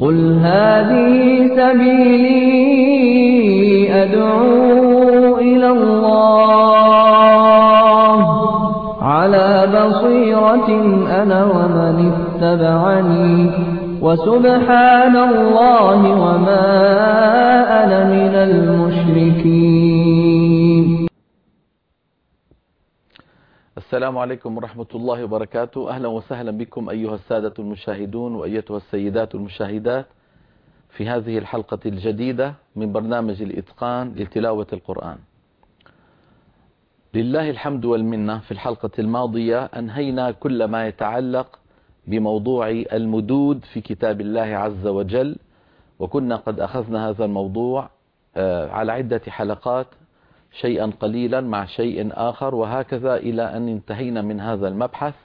قل هذه سبيلي أدعو إلى الله على بصيرة أنا ومن اتبعني وسبحان الله وما أنا من المشركين. السلام عليكم ورحمة الله وبركاته. أهلا وسهلا بكم أيها السادة المشاهدون وأيتها السيدات المشاهدات في هذه الحلقة الجديدة من برنامج الإتقان لتلاوة القرآن. لله الحمد والمنة. في الحلقة الماضية أنهينا كل ما يتعلق بموضوع المدود في كتاب الله عز وجل، وكنا قد أخذنا هذا الموضوع على عدة حلقات، شيئا قليلا مع شيء آخر، وهكذا إلى أن انتهينا من هذا المبحث،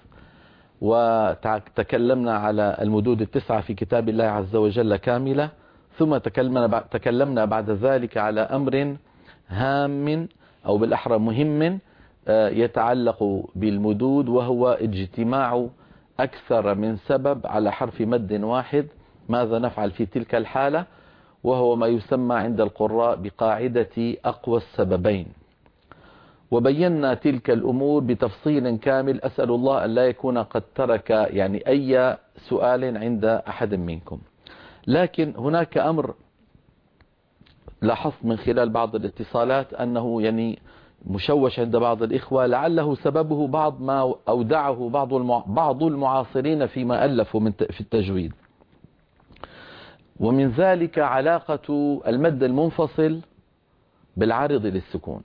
وتكلمنا على المدود التسعة في كتاب الله عز وجل كاملة. ثم تكلمنا بعد ذلك على أمر هام أو بالأحرى مهم يتعلق بالمدود، وهو اجتماع أكثر من سبب على حرف مد واحد. ماذا نفعل في تلك الحالة؟ وهو ما يسمى عند القراء بقاعدة أقوى السببين. وبينا تلك الأمور بتفصيل كامل. أسأل الله أن لا يكون قد ترك أي سؤال عند أحد منكم. لكن هناك أمر لاحظت من خلال بعض الاتصالات أنه مشوش عند بعض الإخوة، لعله سببه بعض ما أودعه بعض المعاصرين فيما ألفوا في التجويد، ومن ذلك علاقة المد المنفصل بالعارض للسكون.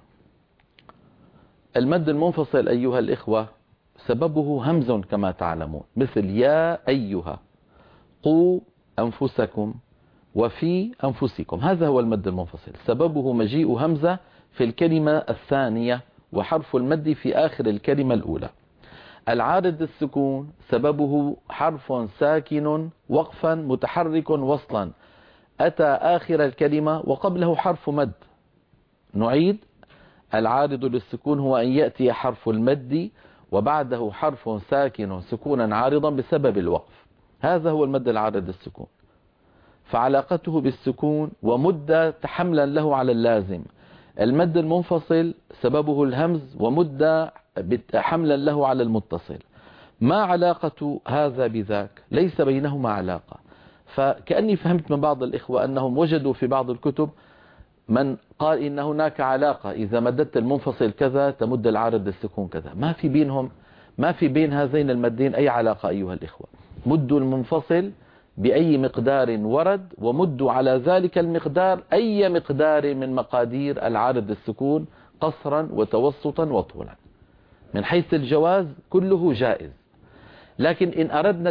المد المنفصل أيها الإخوة سببه همز كما تعلمون، مثل يا أيها، قوا أنفسكم، وفي أنفسكم. هذا هو المد المنفصل، سببه مجيء همزة في الكلمة الثانية وحرف المد في آخر الكلمة الأولى. العارض السكون سببه حرف ساكن وقفا متحرك وصلا أتى آخر الكلمة وقبله حرف مد. نعيد: العارض للسكون هو أن يأتي حرف المد وبعده حرف ساكن سكونا عارضا بسبب الوقف. هذا هو المد العارض للسكون، فعلاقته بالسكون ومد حملا له على اللازم. المد المنفصل سببه الهمز ومد حملا له على المتصل. ما علاقة هذا بذاك؟ ليس بينهما علاقة. فكأني فهمت من بعض الإخوة أنهم وجدوا في بعض الكتب من قال إن هناك علاقة، إذا مددت المنفصل كذا تمد العارض للسكون كذا. ما في بين هذين المدين أي علاقة أيها الإخوة. مدوا المنفصل بأي مقدار ورد، ومدوا على ذلك المقدار أي مقدار من مقادير العارض للسكون، قصرا وتوسطا وطولا. من حيث الجواز كله جائز. لكن إن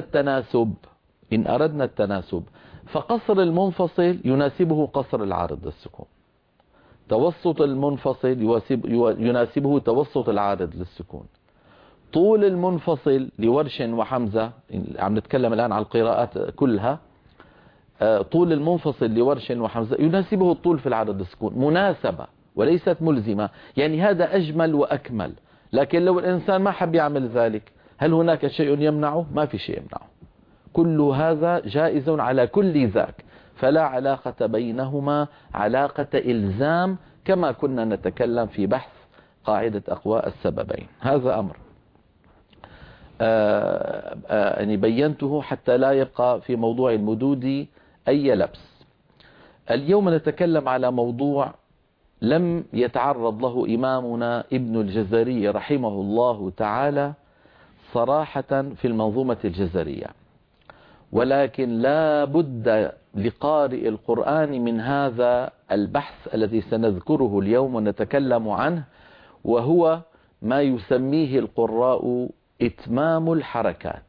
أردنا التناسب فقصر المنفصل يناسبه قصر العارض للسكون، توسط المنفصل يناسبه توسط العارض للسكون، طول المنفصل لورش وحمزة، عم نتكلم الآن على القراءات كلها، طول المنفصل لورش وحمزة يناسبه الطول في العارض للسكون، مناسبة وليست ملزمة. هذا أجمل وأكمل. لكن لو الإنسان ما حب يعمل ذلك، هل هناك شيء يمنعه؟ ما في شيء يمنعه. كل هذا جائز على كل ذاك، فلا علاقة بينهما علاقة إلزام، كما كنا نتكلم في بحث قاعدة أقوى السببين. هذا أمر بينته حتى لا يبقى في موضوع المدود أي لبس. اليوم نتكلم على موضوع لم يتعرض له إمامنا ابن الجزري رحمه الله تعالى صراحة في المنظومة الجزرية، ولكن لا بد لقارئ القرآن من هذا البحث الذي سنذكره اليوم ونتكلم عنه، وهو ما يسميه القراء إتمام الحركات.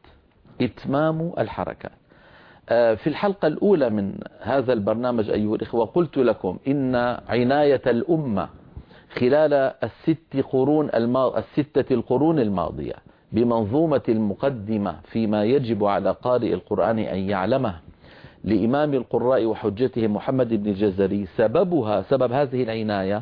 في الحلقة الأولى من هذا البرنامج أيها الإخوة قلت لكم إن عناية الأمة خلال الستة القرون الماضية بمنظومة المقدمة فيما يجب على قارئ القرآن أن يعلمه لإمام القراء وحجته محمد بن الجزري، سبب هذه العناية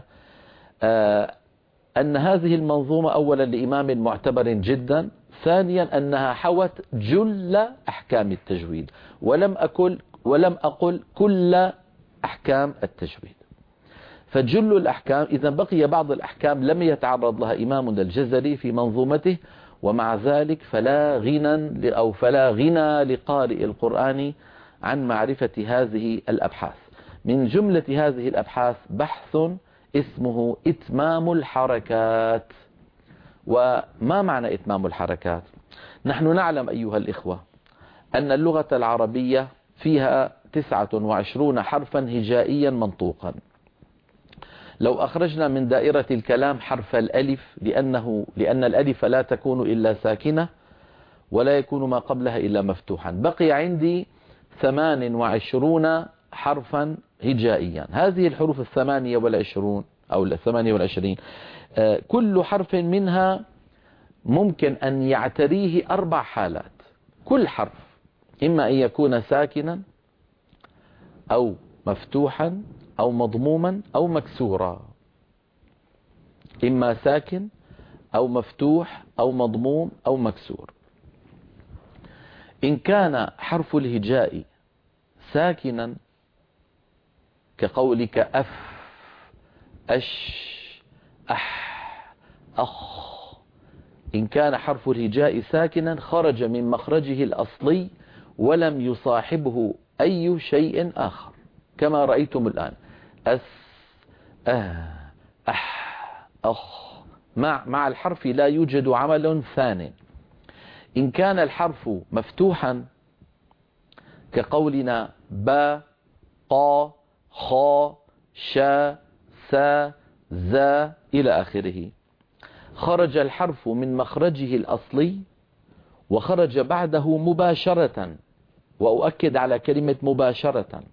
أن هذه المنظومة أولا لإمام معتبر جدا، ثانيا أنها حوت جل أحكام التجويد. ولم ولم أقل كل أحكام التجويد. فجل الأحكام، إذا بقي بعض الأحكام لم يتعرض لها إمامنا الجزري في منظومته، ومع ذلك فلا غنى لقارئ القرآن عن معرفة هذه الأبحاث. من جملة هذه الأبحاث بحث اسمه إتمام الحركات. وما معنى إتمام الحركات؟ نحن نعلم أيها الإخوة أن اللغة العربية فيها 29 حرفا هجائيا منطوقا. لو أخرجنا من دائرة الكلام حرف الألف، لأن الألف لا تكون إلا ساكنة ولا يكون ما قبلها إلا مفتوحا، بقي عندي 28 حرفا هجائيا. هذه الحروف 28 أو 28 كل حرف منها ممكن أن يعتريه 4 حالات. كل حرف إما أن يكون ساكنا أو مفتوحا أو مضموما أو مكسورا، إما ساكن أو مفتوح أو مضموم أو مكسور. إن كان حرف الهجاء ساكنا كقولك أف، أش، أح، أخ، إن كان حرف الهجاء ساكنا خرج من مخرجه الأصلي ولم يصاحبه أي شيء آخر، كما رأيتم الآن أس، أح، أخ، مع الحرف لا يوجد عمل ثاني. إن كان الحرف مفتوحا كقولنا با، قا، خا، شا، سا، زا إلى آخره، خرج الحرف من مخرجه الأصلي وخرج بعده مباشرة، وأؤكد على كلمة مباشرة،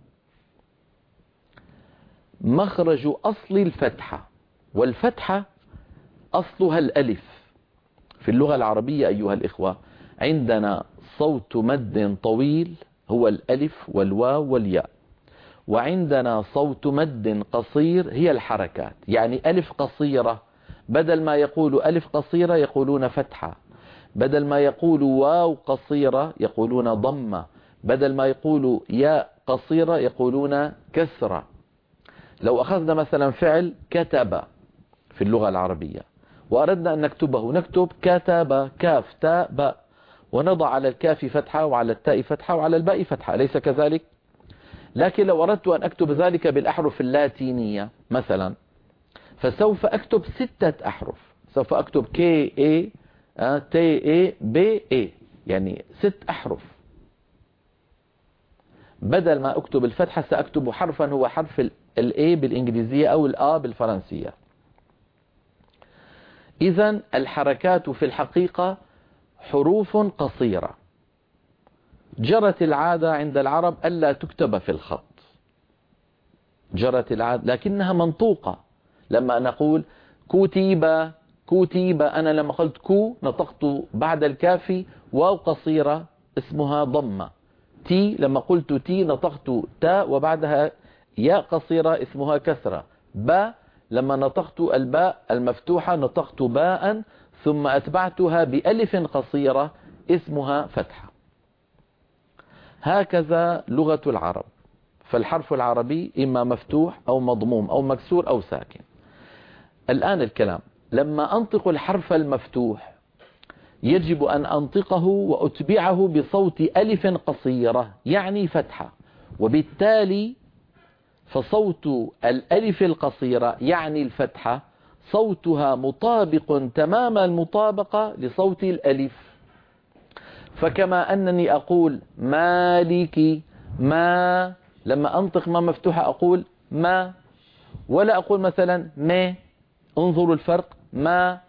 مخرج أصل الفتحة، والفتحة أصلها الألف. في اللغة العربية أيها الإخوة عندنا صوت مد طويل هو الألف والواو والياء، وعندنا صوت مد قصير هي الحركات. يعني ألف قصيرة بدل ما يقول ألف قصيرة يقولون فتحة، بدل ما يقول واو قصيرة يقولون ضمة، بدل ما يقول ياء قصيرة يقولون كسرة. لو أخذنا مثلا فعل كتب في اللغة العربية وأردنا أن نكتبه، نكتب كتب، كاف تاء باء، ونضع على الكاف فتحة وعلى التاء فتحة وعلى الباء فتحة، أليس كذلك؟ لكن لو أردت أن أكتب ذلك بالأحرف اللاتينية مثلا فسوف أكتب 6 أحرف، سوف أكتب كي اي تي اي بي اي، يعني 6 أحرف. بدل ما أكتب الفتحة سأكتب حرفا هو حرف الاي بالإنجليزية أو الآ بالفرنسية. إذن الحركات في الحقيقة حروف قصيرة، جرت العادة عند العرب ألا تكتب في الخط، جرت العادة لكنها منطوقة. لما نقول كتيبة، كتيبة، أنا لما قلت كو نطقت بعد الكاف واو قصيرة اسمها ضمة. تي لما قلت تي نطقت تاء وبعدها ياء قصيرة اسمها كسرة. با لما نطقت الباء المفتوحة نطقت باء ثم أتبعتها بألف قصيرة اسمها فتحة. هكذا لغة العرب، فالحرف العربي إما مفتوح أو مضموم أو مكسور أو ساكن. الآن الكلام، لما أنطق الحرف المفتوح يجب أن أنطقه وأتبعه بصوت ألف قصيرة يعني فتحة، وبالتالي فصوت الألف القصيرة يعني الفتحة صوتها مطابق تمام المطابقة لصوت الألف. فكما أنني أقول مالكي، ما لما أنطق ما مفتوحة أقول ما، ولا أقول مثلا ما. انظروا الفرق، ما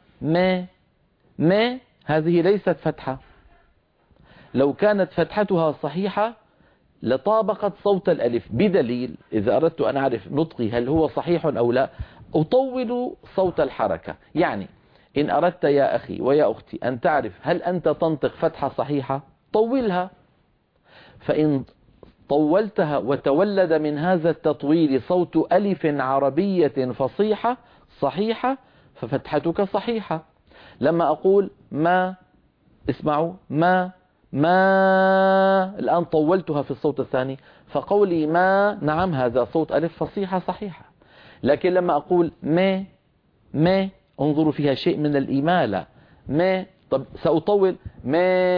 هذه ليست فتحة. لو كانت فتحتها صحيحة لطابقت صوت الألف، بدليل إذا أردت أن أعرف نطقي هل هو صحيح أو لا أطول صوت الحركة. يعني إن أردت يا أخي ويا أختي أن تعرف هل أنت تنطق فتحة صحيحة طولها، فإن طولتها وتولد من هذا التطويل صوت ألف عربية فصيحة صحيحة ففتحتك صحيحة. لما أقول ما، اسمعوا، ما ما الآن طولتها في الصوت الثاني، فقولي ما نعم هذا صوت ألف فصيحة صحيحة. لكن لما أقول ما انظروا فيها شيء من الإمالة. ما طب سأطول ما،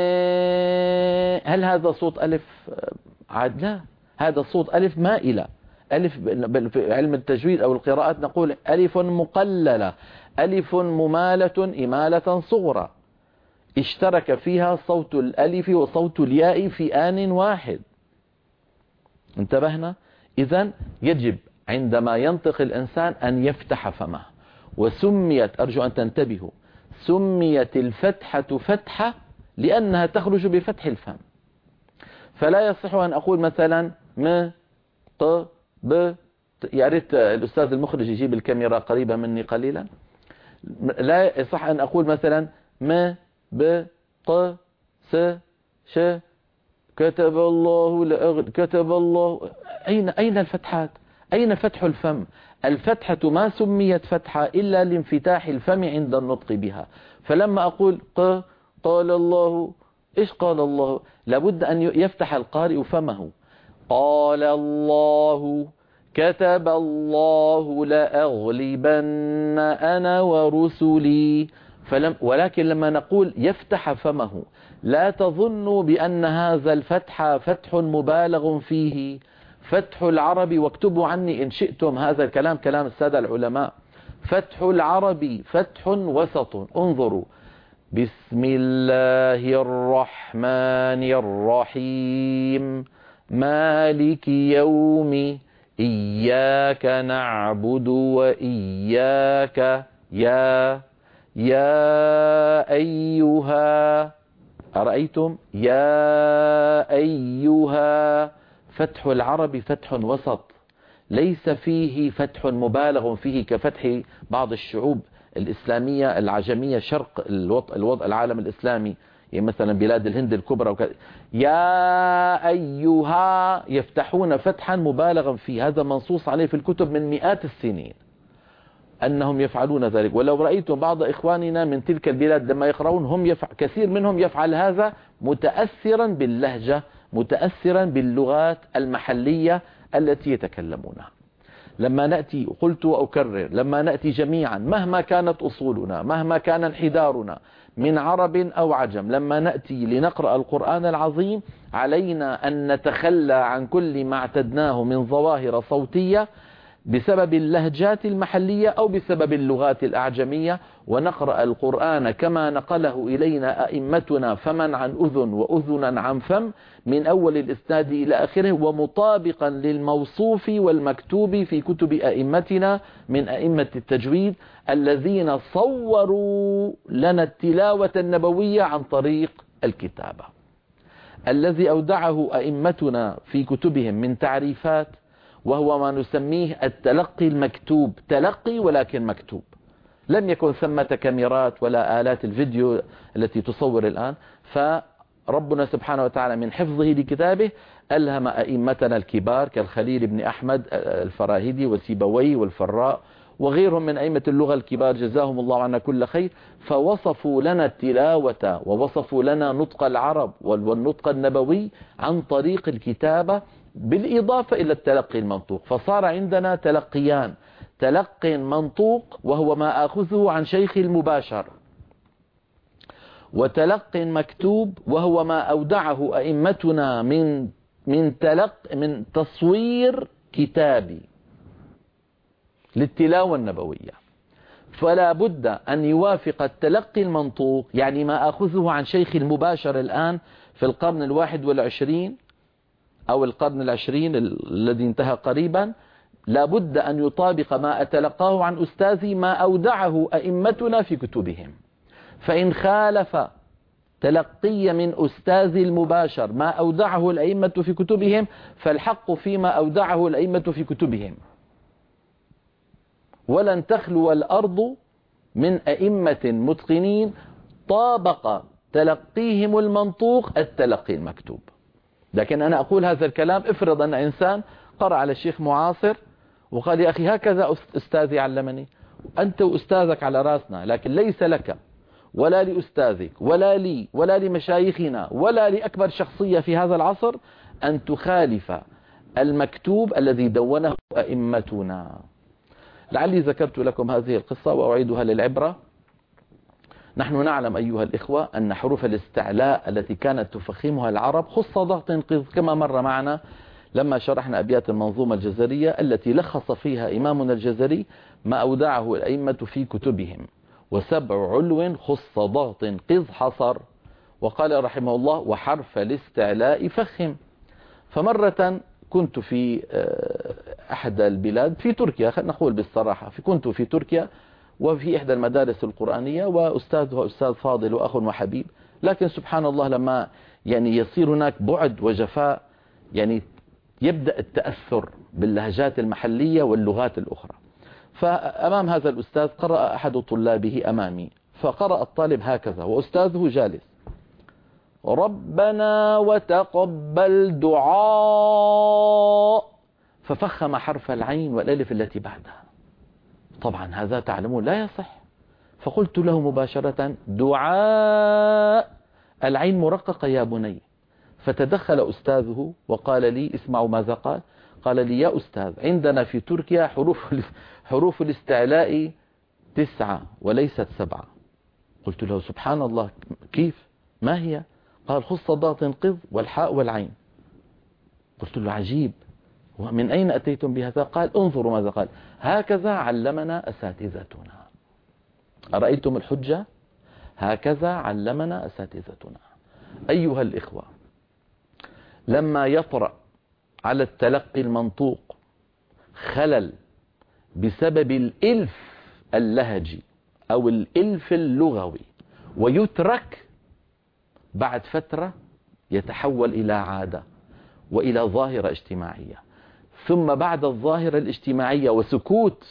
هل هذا صوت ألف عاد؟ لا، هذا صوت ألف مائلة. ألف في علم التجويد أو القراءات نقول ألف مقللة، ألف ممالة إمالة صغرى، اشترك فيها صوت الألف وصوت الياء في آن واحد. انتبهنا؟ إذن يجب عندما ينطق الإنسان أن يفتح فمه. وسميت، أرجو أن تنتبهوا، سميت الفتحة فتحة لأنها تخرج بفتح الفم. فلا يصح أن أقول مثلا م ق ب، يا ريت الأستاذ المخرج يجيب الكاميرا قريبة مني قليلا. لا يصح أن أقول مثلا م ب ق س ش كتب الله كتب الله. أين الفتحات؟ أين فتح الفم؟ الفتحة ما سميت فتحة إلا لانفتاح الفم عند النطق بها. فلما أقول قال الله، إيش قال الله؟ لابد أن يفتح القارئ فمه. قال الله، كتب الله لأغلبن أنا ورسلي. ولكن لما نقول يفتح فمه، لا تظنوا بأن هذا الفتح فتح مبالغ فيه. فتح العرب، واكتبوا عني إن شئتم هذا الكلام، كلام السادة العلماء، فتح العرب فتح وسط. انظروا: بسم الله الرحمن الرحيم، مالك يوم، إياك نعبد وإياك، يا أيها، أرأيتم؟ يا أيها. فتح العرب فتح وسط، ليس فيه فتح مبالغ فيه كفتح بعض الشعوب الإسلامية العجمية شرق الوضع العالم الإسلامي، يعني مثلا بلاد الهند الكبرى يا أيها يفتحون فتحا مبالغا فيه. هذا منصوص عليه في الكتب من مئات السنين أنهم يفعلون ذلك. ولو رأيتم بعض إخواننا من تلك البلاد لما يقرؤون كثير منهم يفعل هذا متأثرا باللهجة، متأثرا باللغات المحلية التي يتكلمونها. لما نأتي، قلت وأكرر، لما نأتي جميعا مهما كانت أصولنا، مهما كان انحدارنا من عرب أو عجم، لما نأتي لنقرأ القرآن العظيم علينا أن نتخلى عن كل ما اعتدناه من ظواهر صوتية بسبب اللهجات المحلية أو بسبب اللغات الأعجمية، ونقرأ القرآن كما نقله إلينا أئمتنا، فمن عن أذن وأذنا عن فم، من أول الإسناد إلى آخره، ومطابقا للموصوف والمكتوب في كتب أئمتنا من أئمة التجويد الذين صوروا لنا التلاوة النبوية عن طريق الكتابة. الذي أودعه أئمتنا في كتبهم من تعريفات وهو ما نسميه التلقي المكتوب، تلقي ولكن مكتوب. لم يكن ثمة كاميرات ولا آلات الفيديو التي تصور الآن. فربنا سبحانه وتعالى من حفظه لكتابه ألهم أئمتنا الكبار كالخليل بن أحمد الفراهيدي وسيبوي والفراء وغيرهم من أئمة اللغة الكبار جزاهم الله عنا كل خير، فوصفوا لنا التلاوة ووصفوا لنا نطق العرب والنطق النبوي عن طريق الكتابة، بالإضافة إلى التلقي المنطوق. فصار عندنا تلقيان: تلقي منطوق وهو ما أخذه عن شيخ المباشر، وتلقي مكتوب وهو ما أودعه أئمتنا من تصوير كتابي للتلاوة النبوية. فلا بد أن يوافق التلقي المنطوق، يعني ما أخذه عن شيخ المباشر الآن في القرن 21 أو القرن 20 الذي انتهى قريبا، لابد أن يطابق ما أتلقاه عن أستاذي ما أودعه أئمتنا في كتبهم. فإن خالف تلقي من أستاذي المباشر ما أودعه الأئمة في كتبهم، فالحق فيما أودعه الأئمة في كتبهم. ولن تخلو الأرض من أئمة متقنين طابق تلقيهم المنطوق التلقي المكتوب. لكن أنا أقول هذا الكلام، افرض أن إنسان قرأ على الشيخ معاصر وقال: يا أخي هكذا أستاذي علمني. أنت وأستاذك على راسنا، لكن ليس لك ولا لأستاذك ولا لي ولا لمشايخنا ولا لأكبر شخصية في هذا العصر أن تخالف المكتوب الذي دونه أئمتنا. لعلي ذكرت لكم هذه القصة وأعيدها للعبرة. نحن نعلم أيها الإخوة أن حروف الاستعلاء التي كانت تفخمها العرب خص ضغط قذ، كما مر معنا لما شرحنا أبيات المنظومة الجزرية التي لخص فيها إمامنا الجزري ما أودعه الأئمة في كتبهم: وسبع علو خص ضغط قذ حصر، وقال رحمه الله: وحرف الاستعلاء فخم. فمرة كنت في أحد البلاد في تركيا، نقول بالصراحة، كنت في تركيا وفي إحدى المدارس القرآنية، وأستاذها أستاذ فاضل وأخ وحبيب، لكن سبحان الله لما يصير هناك بعد وجفاء يبدأ التأثر باللهجات المحلية واللغات الأخرى. فأمام هذا الأستاذ قرأ أحد طلابه أمامي، فقرأ الطالب هكذا وأستاذه جالس: ربنا وتقبل دعاء، ففخم حرف العين والالف التي بعدها. طبعا هذا تعلمون لا يصح. فقلت له مباشرة: دعاء، العين مرققة يا بني. فتدخل أستاذه وقال لي: اسمعوا ماذا قال. قال لي: يا أستاذ، عندنا في تركيا حروف الاستعلاء 9 وليست 7. قلت له: سبحان الله، كيف؟ ما هي؟ قال: خص ضغط قذ والحاء والعين. قلت له: عجيب، ومن أين أتيتم بهذا؟ قال: انظروا ماذا قال: هكذا علمنا أساتذتنا. أرأيتم الحجة؟ هكذا علمنا أساتذتنا. أيها الإخوة، لما يطرأ على التلقي المنطوق خلل بسبب الإلف اللهجي أو الإلف اللغوي ويترك، بعد فترة يتحول إلى عادة وإلى ظاهرة اجتماعية، ثم بعد الظاهرة الاجتماعية وسكوت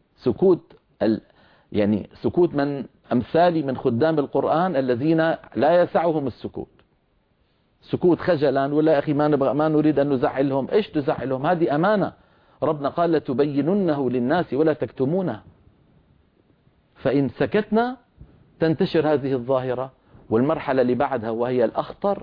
سكوت من أمثالي من خدام القرآن الذين لا يسعهم السكوت، سكوت خجلا، ولا يا أخي ما نريد أن نزعلهم. إيش تزعلهم؟ هذه أمانة، ربنا قال: لتبيننه للناس ولا تكتمونه. فإن سكتنا تنتشر هذه الظاهرة، والمرحلة اللي بعدها وهي الأخطر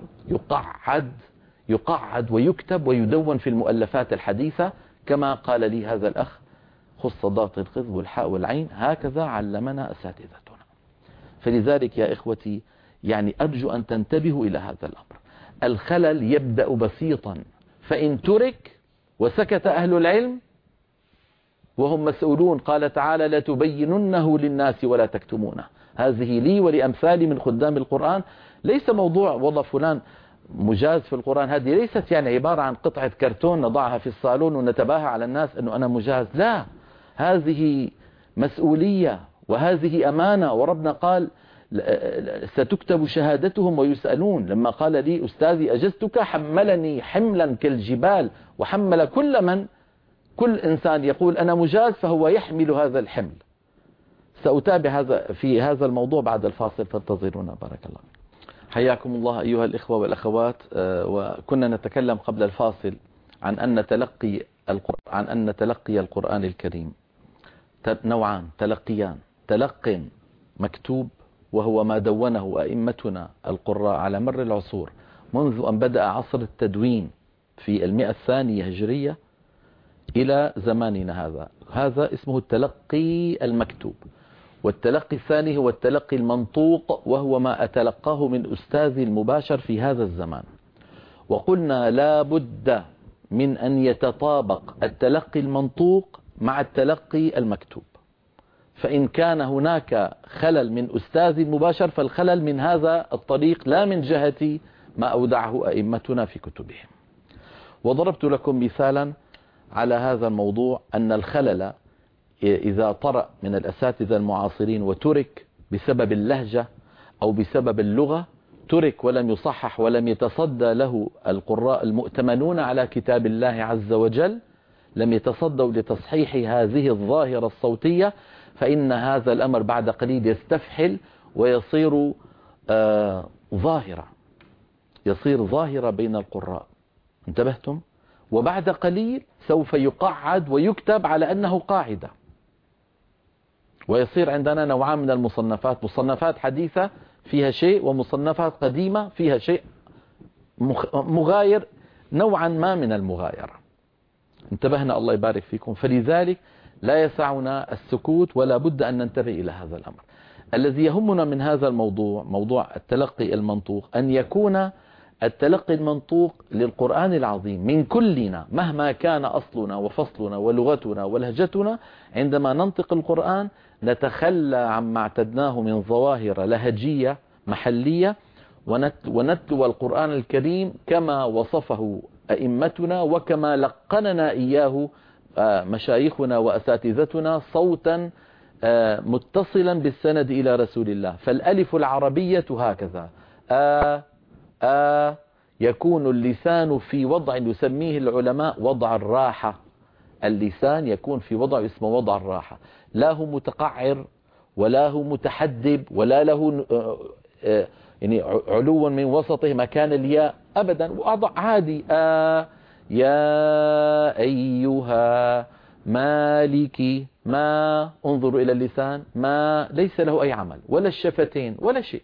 يقعد ويكتب ويدون في المؤلفات الحديثة، كما قال لي هذا الأخ: خص ضغط القذ والحاء والعين، هكذا علمنا أساتذتنا. فلذلك يا إخوتي أرجو أن تنتبهوا إلى هذا الأمر. الخلل يبدأ بسيطا، فإن ترك وسكت أهل العلم وهم مسؤولون، قال تعالى: لتبيننه للناس ولا تكتمونه. هذه لي ولأمثالي من خدام القرآن. ليس موضوع والله فلان مجاز في القرآن، هذه ليست عبارة عن قطعة كرتون نضعها في الصالون ونتباهى على الناس أنه أنا مجاز. لا، هذه مسؤولية وهذه أمانة، وربنا قال: ستكتب شهادتهم ويسألون. لما قال لي أستاذي أجزتك، حملني حملا كالجبال، وحمل كل إنسان يقول أنا مجاز فهو يحمل هذا الحمل. سأتابع في هذا الموضوع بعد الفاصل، فانتظرونا. بارك الله. حياكم الله أيها الإخوة والأخوات. وكنا نتكلم قبل الفاصل عن أن تلقي القرآن الكريم نوعان: تلقيان، تلق مكتوب وهو ما دونه أئمتنا القراء على مر العصور منذ أن بدأ عصر التدوين في 100 هجرية إلى زماننا هذا اسمه التلقي المكتوب. والتلقي الثاني هو التلقي المنطوق، وهو ما أتلقاه من أستاذي المباشر في هذا الزمان. وقلنا لا بد من أن يتطابق التلقي المنطوق مع التلقي المكتوب، فإن كان هناك خلل من أستاذي المباشر فالخلل من هذا الطريق، لا من جهة ما أودعه أئمتنا في كتبهم. وضربت لكم مثالا على هذا الموضوع، أن الخلل إذا طرأ من الأساتذة المعاصرين وترك بسبب اللهجة أو بسبب اللغة، ترك ولم يصحح ولم يتصدى له القراء المؤتمنون على كتاب الله عز وجل، لم يتصدوا لتصحيح هذه الظاهرة الصوتية، فإن هذا الأمر بعد قليل يستفحل ويصير ظاهرة بين القراء. انتبهتم؟ وبعد قليل سوف يقعد ويكتب على أنه قاعدة. ويصير عندنا نوعان من المصنفات، مصنفات حديثة فيها شيء، ومصنفات قديمة فيها شيء مغاير نوعا ما من المغايرة. انتبهنا الله يبارك فيكم. فلذلك لا يسعنا السكوت، ولا بد أن ننتبه إلى هذا الأمر. الذي يهمنا من هذا الموضوع، موضوع التلقي المنطوق، أن يكون التلقي المنطوق للقرآن العظيم من كلنا مهما كان أصلنا وفصلنا ولغتنا ولهجتنا. عندما ننطق القرآن نتخلى عما اعتدناه من ظواهر لهجية محلية، ونتلو القرآن الكريم كما وصفه أئمتنا وكما لقننا إياه مشايخنا وأساتذتنا، صوتا متصلا بالسند إلى رسول الله. فالألف العربية هكذا يكون اللسان في وضع يسميه العلماء وضع الراحة. اللسان يكون في وضع اسمه وضع الراحة، لا هو متقعر ولا هو متحدب ولا له يعني علو من وسطه مكان الياء أبدا، وأضع عادي يا أيها مالكي. ما انظروا إلى اللسان، ما ليس له أي عمل ولا الشفتين ولا شيء،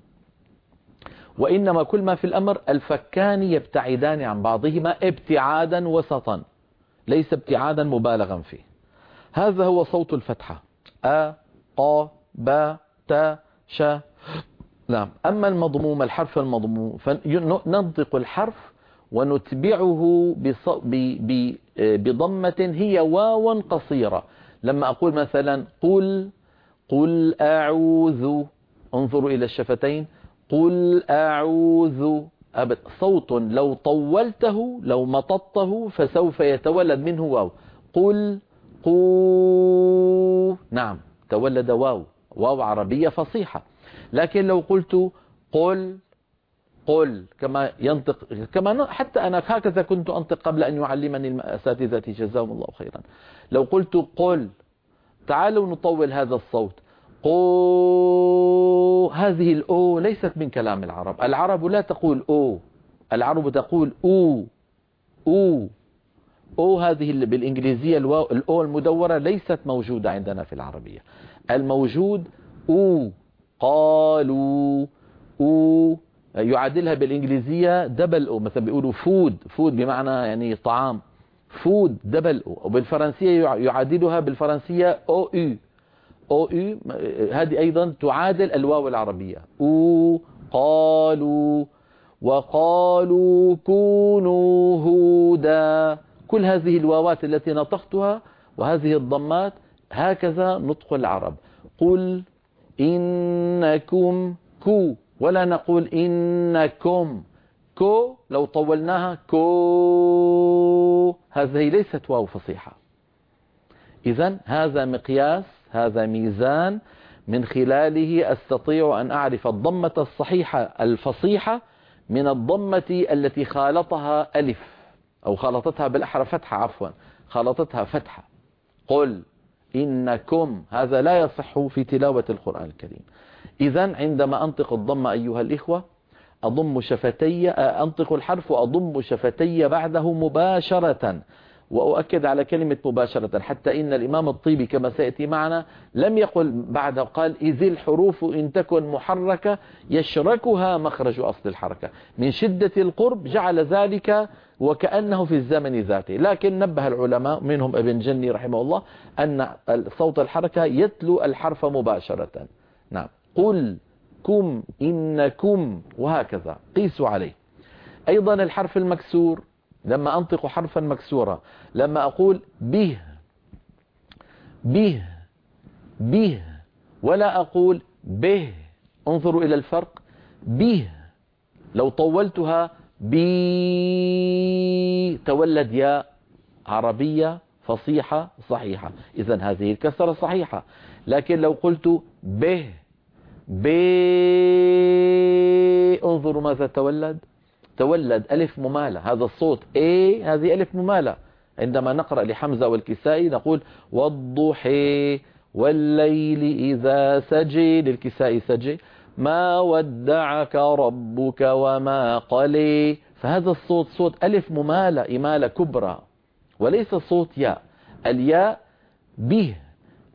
وإنما كل ما في الأمر الفكان يبتعدان عن بعضهما ابتعادا وسطا، ليس ابتعادا مبالغا فيه. هذا هو صوت الفتحة ق ب ت ش. نعم. أما المضموم، الحرف المضموم، فننطق الحرف ونتبعه بضمة هي واو قصيرة. لما أقول مثلا قل أعوذ، انظروا إلى الشفتين، قل أعوذ، صوت لو طولته لو مططته فسوف يتولد منه واو. قل نعم، تولد واو عربية فصيحة. لكن لو قلت قل كما ينطق، كما حتى أنا هكذا كنت أنطق قبل أن يعلمني أساتذتي جزاهم الله خيرا. لو قلت قل، تعالوا نطول هذا الصوت، هذه الأو ليست من كلام العرب. العرب لا تقول أو، العرب تقول أو هذه بالإنجليزية الأو المدورة ليست موجودة عندنا في العربية. الموجود قالوا يعادلها بالإنجليزية دبل أو، مثلا بيقولوا فود بمعنى يعني طعام، فود دبل أو. وبالفرنسية يعادلها بالفرنسية أو هذه أيضا تعادل الواو العربية. قالوا، وقالوا كونوا هودا. كل هذه الواوات التي نطقتها وهذه الضمات هكذا نطق العرب. قل إنكم ولا نقول إنكم لو طولناها هذه ليست واو فصيحة. إذن هذا مقياس، هذا ميزان من خلاله أستطيع أن أعرف الضمة الصحيحة الفصيحة من الضمة التي خالطها ألف، أو خالطتها بالأحرى فتحة، عفوا خالطتها فتحة. قل إنكم، هذا لا يصح في تلاوة القرآن الكريم. إذن عندما أنطق الضمة أيها الإخوة أضم شفتي، أنطق الحرف وأضم شفتي بعده مباشرة. وأؤكد على كلمة مباشرة، حتى إن الإمام الطيبي كما سيأتي معنا لم يقل بعده، قال إذ الحروف إن تكن محركة يشركها مخرج أصل الحركة. من شدة القرب جعل ذلك وكأنه في الزمن ذاته. لكن نبه العلماء منهم ابن جني رحمه الله أن صوت الحركة يتلو الحرف مباشرة. نعم. قل كم إنكم، وهكذا قيسوا عليه. أيضا الحرف المكسور، لما أنطق حرفا مكسورا، لما أقول به ولا أقول به، انظروا إلى الفرق. به لو طولتها تولد ياء عربية فصيحة صحيحة، إذن هذه الكسرة صحيحة. لكن لو قلت به انظروا ماذا تولد ألف ممالة. هذا الصوت هذه ألف ممالة. عندما نقرأ لحمزة والكسائي نقول والضحى والليل إذا سجي، للكسائي سجي، ما ودعك ربك وما قلي. فهذا الصوت صوت ألف ممالة، إمالة كبرى، وليس صوت ياء. الياء به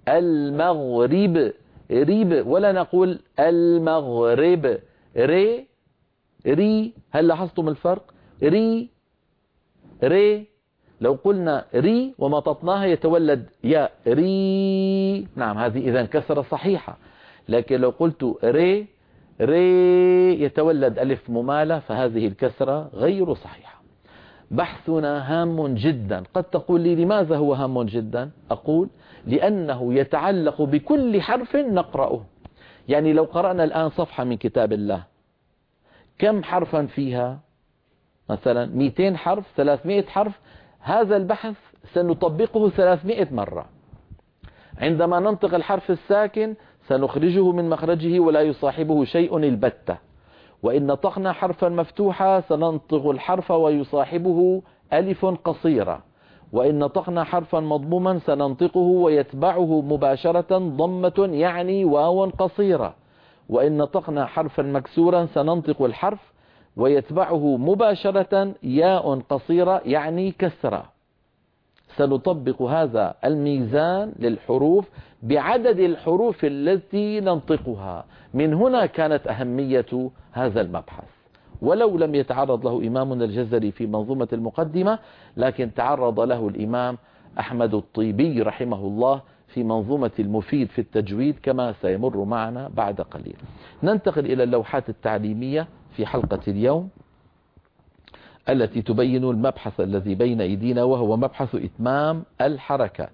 المغرب، ريب، ولا نقول المغرب، ري ري. هل لاحظتم الفرق؟ ري ري. لو قلنا ري ومططناها يتولد يا ري، نعم هذه إذن كسرة صحيحة. لكن لو قلت ري ري يتولد ألف ممالة، فهذه الكسرة غير صحيحة. بحثنا هام جدا. قد تقول لي لماذا هو هام جدا؟ أقول لأنه يتعلق بكل حرف نقرأه. يعني لو قرأنا الآن صفحة من كتاب الله، كم حرفا فيها؟ مثلا 200 حرف، 300 حرف. هذا البحث سنطبقه 300 مرة. عندما ننطق الحرف الساكن سنخرجه من مخرجه ولا يصاحبه شيء البتة. وإن نطقنا حرفا مفتوحا سننطق الحرف ويصاحبه ألف قصيرة. وإن نطقنا حرفا مضموما سننطقه ويتبعه مباشرة ضمة يعني واو قصيرة. وإن نطقنا حرفا مكسورا سننطق الحرف ويتبعه مباشرة ياء قصيرة يعني كسرة. سنطبق هذا الميزان للحروف بعدد الحروف التي ننطقها. من هنا كانت أهمية هذا المبحث، ولو لم يتعرض له إمامنا الجزري في منظومة المقدمة، لكن تعرض له الإمام أحمد الطيبي رحمه الله في منظومة المفيد في التجويد، كما سيمر معنا بعد قليل. ننتقل إلى اللوحات التعليمية في حلقة اليوم التي تبين المبحث الذي بين أيدينا، وهو مبحث إتمام الحركات.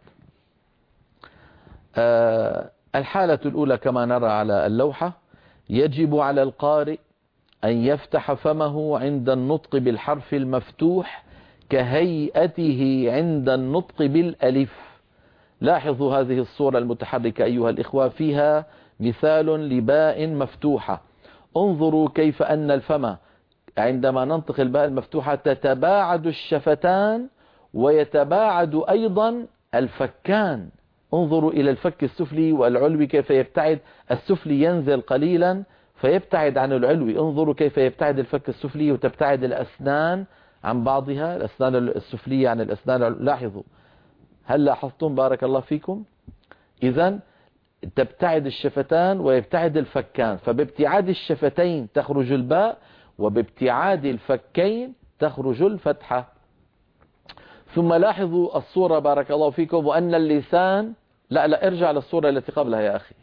الحالة الأولى كما نرى على اللوحة: يجب على القارئ أن يفتح فمه عند النطق بالحرف المفتوح كهيئته عند النطق بالألف. لاحظوا هذه الصورة المتحركة أيها الإخوة، فيها مثال لباء مفتوحة. انظروا كيف أن الفم عندما ننطق الباء المفتوحة تتباعد الشفتان ويتباعد أيضا الفكان. انظروا إلى الفك السفلي والعلوي كيف يبتعد. السفلي ينزل قليلا فيبتعد عن العلوي. انظروا كيف يبتعد الفك السفلي وتبتعد الأسنان عن بعضها، الأسنان السفلية عن الأسنان. لاحظوا، هل لاحظتم؟ بارك الله فيكم. إذن تبتعد الشفتان ويبتعد الفكان، فبابتعاد الشفتين تخرج الباء وبابتعاد الفكين تخرج الفتحة. ثم لاحظوا الصورة بارك الله فيكم، وأن اللسان، لا ارجع للصورة التي قبلها يا أخي.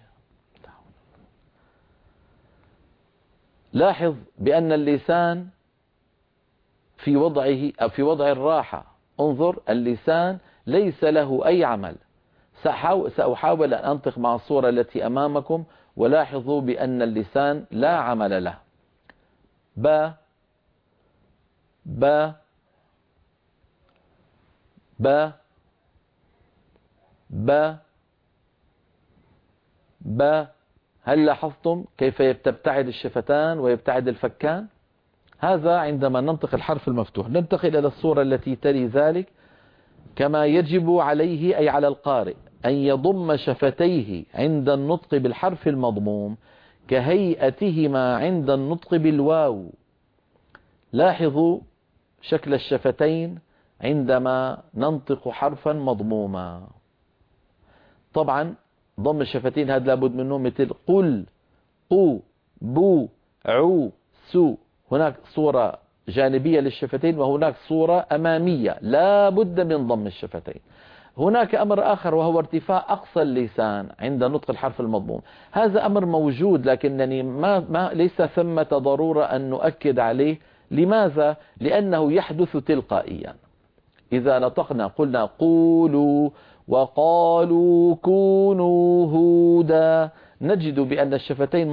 لاحظ بأن اللسان في وضعه أو في وضع الراحة. انظر، اللسان ليس له أي عمل. سأحاول أن أنطق مع الصورة التي أمامكم، ولاحظوا بأن اللسان لا عمل له. با با با با با. هل لاحظتم كيف تبتعد الشفتان ويبتعد الفكان؟ هذا عندما ننطق الحرف المفتوح. ننتقل إلى الصورة التي تلي ذلك. كما يجب عليه أي على القارئ أن يضم شفتيه عند النطق بالحرف المضموم كهيئتهما عند النطق بالواو. لاحظوا شكل الشفتين عندما ننطق حرفا مضموما. طبعا ضم الشفتين هذا لابد منه، مثل قل، قو، بو، عو، سو. هناك صورة جانبية للشفتين وهناك صورة أمامية لا بد من ضم الشفتين. هناك أمر آخر وهو ارتفاع أقصى اللسان عند نطق الحرف المضموم. هذا أمر موجود، لكنني ليس ثمة ضرورة أن نؤكد عليه. لماذا؟ لأنه يحدث تلقائيا. إذا نطقنا قلنا قولوا وقالوا كونوا هودا، نجد بأن الشفتين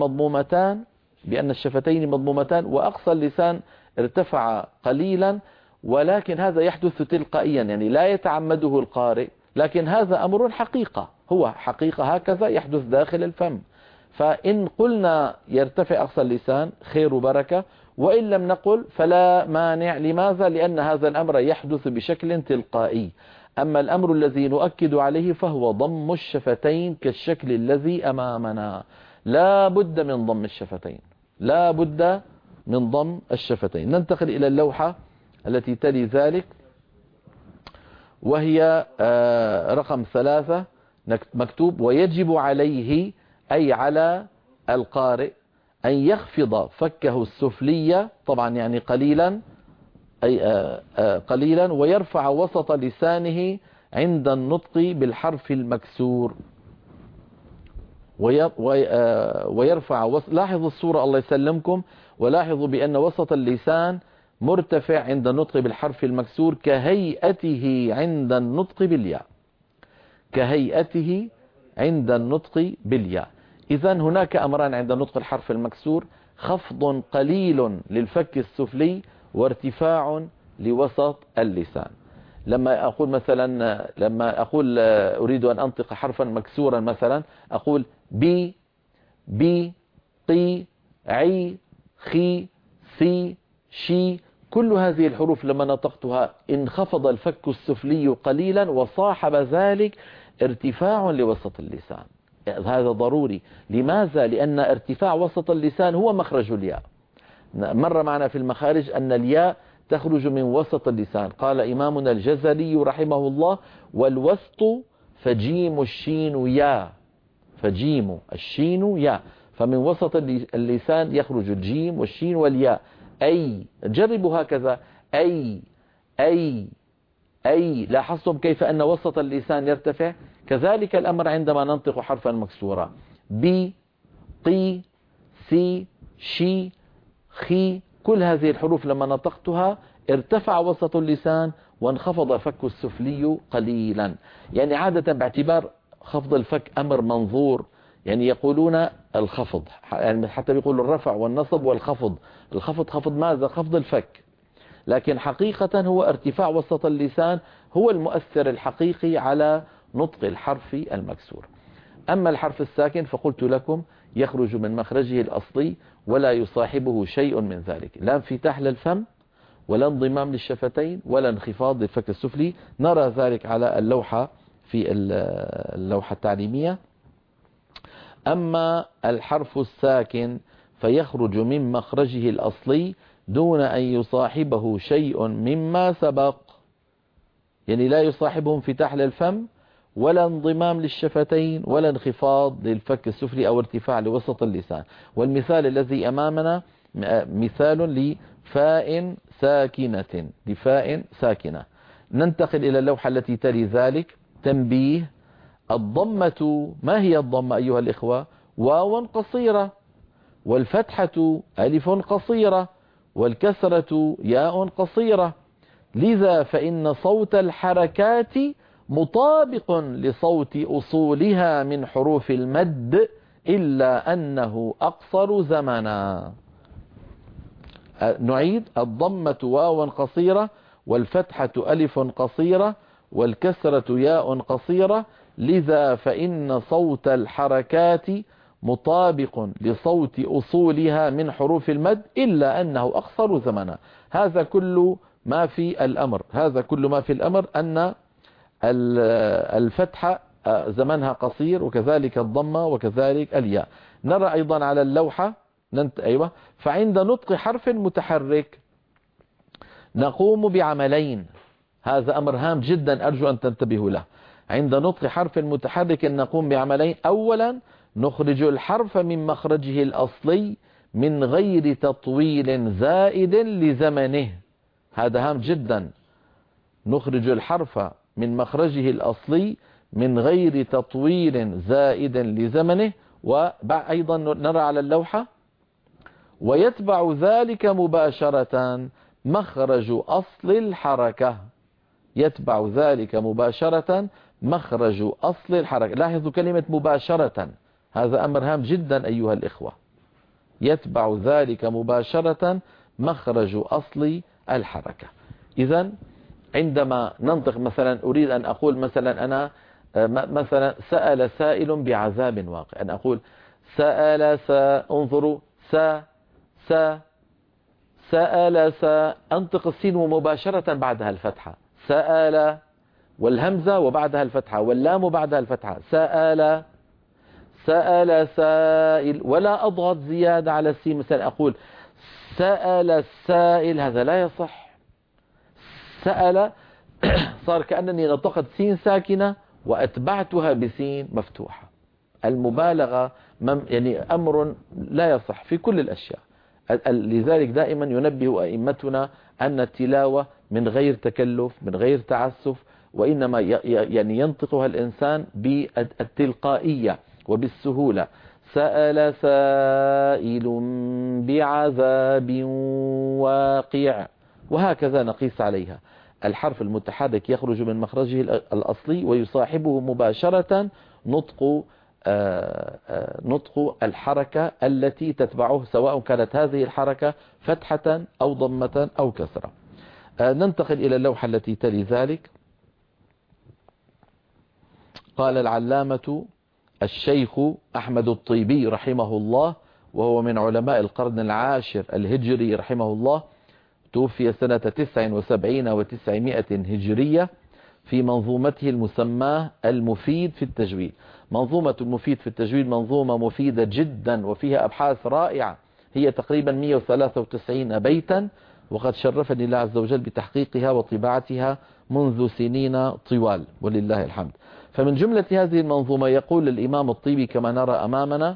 مضمومتان وأقصى اللسان ارتفع قليلا، ولكن هذا يحدث تلقائيا، يعني لا يتعمده القارئ، لكن هذا أمر حقيقة، هو حقيقة هكذا يحدث داخل الفم. فإن قلنا يرتفع أقصى اللسان خير وبركة، وإن لم نقل فلا مانع. لماذا؟ لأن هذا الأمر يحدث بشكل تلقائي. أما الأمر الذي نؤكد عليه فهو ضم الشفتين كالشكل الذي أمامنا. لا بد من ضم الشفتين، لا بد من ضم الشفتين. ننتقل إلى اللوحة التي تلي ذلك، وهي رقم 3. مكتوب ويجب عليه أي على القارئ أن يخفض فكه السفلي طبعا يعني قليلا أي قليلا ويرفع وسط لسانه عند النطق بالحرف المكسور ويرفع لاحظوا الصورة الله يسلمكم، ولاحظوا بأن وسط اللسان مرتفع عند النطق بالحرف المكسور كهيئته عند النطق بالياء، كهيئته عند النطق بالياء. إذا هناك أمران عند نطق الحرف المكسور: خفض قليل للفك السفلي وارتفاع لوسط اللسان. لما أقول مثلا أريد أن أنطق حرفا مكسورا مثلا أقول بي بي قي عي خي سي شي، كل هذه الحروف لما نطقتها انخفض الفك السفلي قليلا وصاحب ذلك ارتفاع لوسط اللسان. هذا ضروري. لماذا؟ لأن ارتفاع وسط اللسان هو مخرج الياء. مر معنا في المخارج أن الياء تخرج من وسط اللسان. قال إمامنا الجزري رحمه الله: والوسط فجيم الشين يا، فجيم الشين يا، فمن وسط اللسان يخرج الجيم والشين والياء. أي، جربوا هكذا، أي أي أي. لاحظتم كيف أن وسط اللسان يرتفع؟ كذلك الأمر عندما ننطق حرفا مكسورا: بي قي سي شي خي، كل هذه الحروف لما نطقتها ارتفع وسط اللسان وانخفض فك السفلي قليلا. يعني عادة باعتبار خفض الفك أمر منظور، يعني يقولون الخفض، يعني حتى يقولوا الرفع والنصب والخفض. الخفض خفض ماذا؟ خفض الفك. لكن حقيقة هو ارتفاع وسط اللسان هو المؤثر الحقيقي على نطق الحرف المكسور. أما الحرف الساكن فقلت لكم يخرج من مخرجه الأصلي ولا يصاحبه شيء من ذلك، لا انفتاح للفم ولا انضمام للشفتين ولا انخفاض للفك السفلي. نرى ذلك على اللوحة في اللوحة التعليمية. أما الحرف الساكن فيخرج من مخرجه الأصلي دون أن يصاحبه شيء مما سبق، يعني لا يصاحبه انفتاح للفم ولا انضمام للشفتين ولا انخفاض للفك السفلي أو ارتفاع لوسط اللسان. والمثال الذي أمامنا مثال لفاء ساكنة، لفاء ساكنة. ننتقل إلى اللوحة التي تلي ذلك. تنبيه: الضمة، ما هي الضمة أيها الإخوة؟ واو قصيرة، والفتحة ألف قصيرة، والكسرة ياء قصيرة. لذا فإن صوت الحركات مطابق لصوت أصولها من حروف المد إلا أنه أقصر زمنا. نعيد: الضمة واو قصيرة، والفتحة ألف قصيرة، والكسرة ياء قصيرة. لذا فإن صوت الحركات مطابق لصوت أصولها من حروف المد إلا أنه أقصر زمنا. هذا كل ما في الأمر، هذا كل ما في الأمر أن الفتحة زمنها قصير، وكذلك الضمة، وكذلك الياء. نرى أيضا على اللوحة أيوة. فعند نطق حرف متحرك نقوم بعملين، هذا أمر هام جدا أرجو أن تنتبهوا له. عند نطق حرف متحرك نقوم بعملين: أولا نخرج الحرف من مخرجه الأصلي من غير تطويل زائد لزمنه، هذا هام جدا. نخرج الحرف من مخرجه الأصلي من غير تطويل زائد لزمنه. وأيضا نرى على اللوحة: ويتبع ذلك مباشرة مخرج أصل الحركة، يتبع ذلك مباشرة مخرج أصل الحركة. لاحظوا كلمة مباشرة، هذا أمر هام جدا أيها الإخوة. يتبع ذلك مباشرة مخرج أصل الحركة. إذن عندما ننطق مثلا أريد أن أقول مثلا أنا مثلا سأل سائل بعذاب واقع، أن أقول سأل انظروا سأل أنطق السين مباشرة بعدها الفتحة، سأل، والهمزة وبعدها الفتحة، واللام بعدها الفتحة. سأل سائل، ولا أضغط زيادة على السين. مثلا أقول سأل السائل، هذا لا يصح. سأل صار كأنني نطقت سين ساكنة وأتبعتها بسين مفتوحة. المبالغة يعني أمر لا يصح في كل الأشياء. لذلك دائما ينبه أئمتنا أن التلاوة من غير تكلف، من غير تعسف، وإنما يعني ينطقها الإنسان بالتلقائية وبالسهولة. سأل سائل بعذاب واقع، وهكذا نقيس عليها. الحرف المتحرك يخرج من مخرجه الأصلي ويصاحبه مباشرة نطق الحركة التي تتبعه، سواء كانت هذه الحركة فتحة أو ضمة أو كسرة. ننتقل إلى اللوحة التي تلي ذلك. قال العلامة الشيخ أحمد الطيبي رحمه الله، وهو من علماء القرن العاشر الهجري رحمه الله، توفي سنة 79 و900 هجرية، في منظومته المسماة المفيد في التجويد. منظومة المفيد في التجويد منظومة مفيدة جدا وفيها أبحاث رائعة، هي تقريبا 193 بيتا، وقد شرفني الله عز وجل بتحقيقها وطباعتها منذ سنين طوال ولله الحمد. فمن جملة هذه المنظومة يقول الإمام الطيبي كما نرى أمامنا: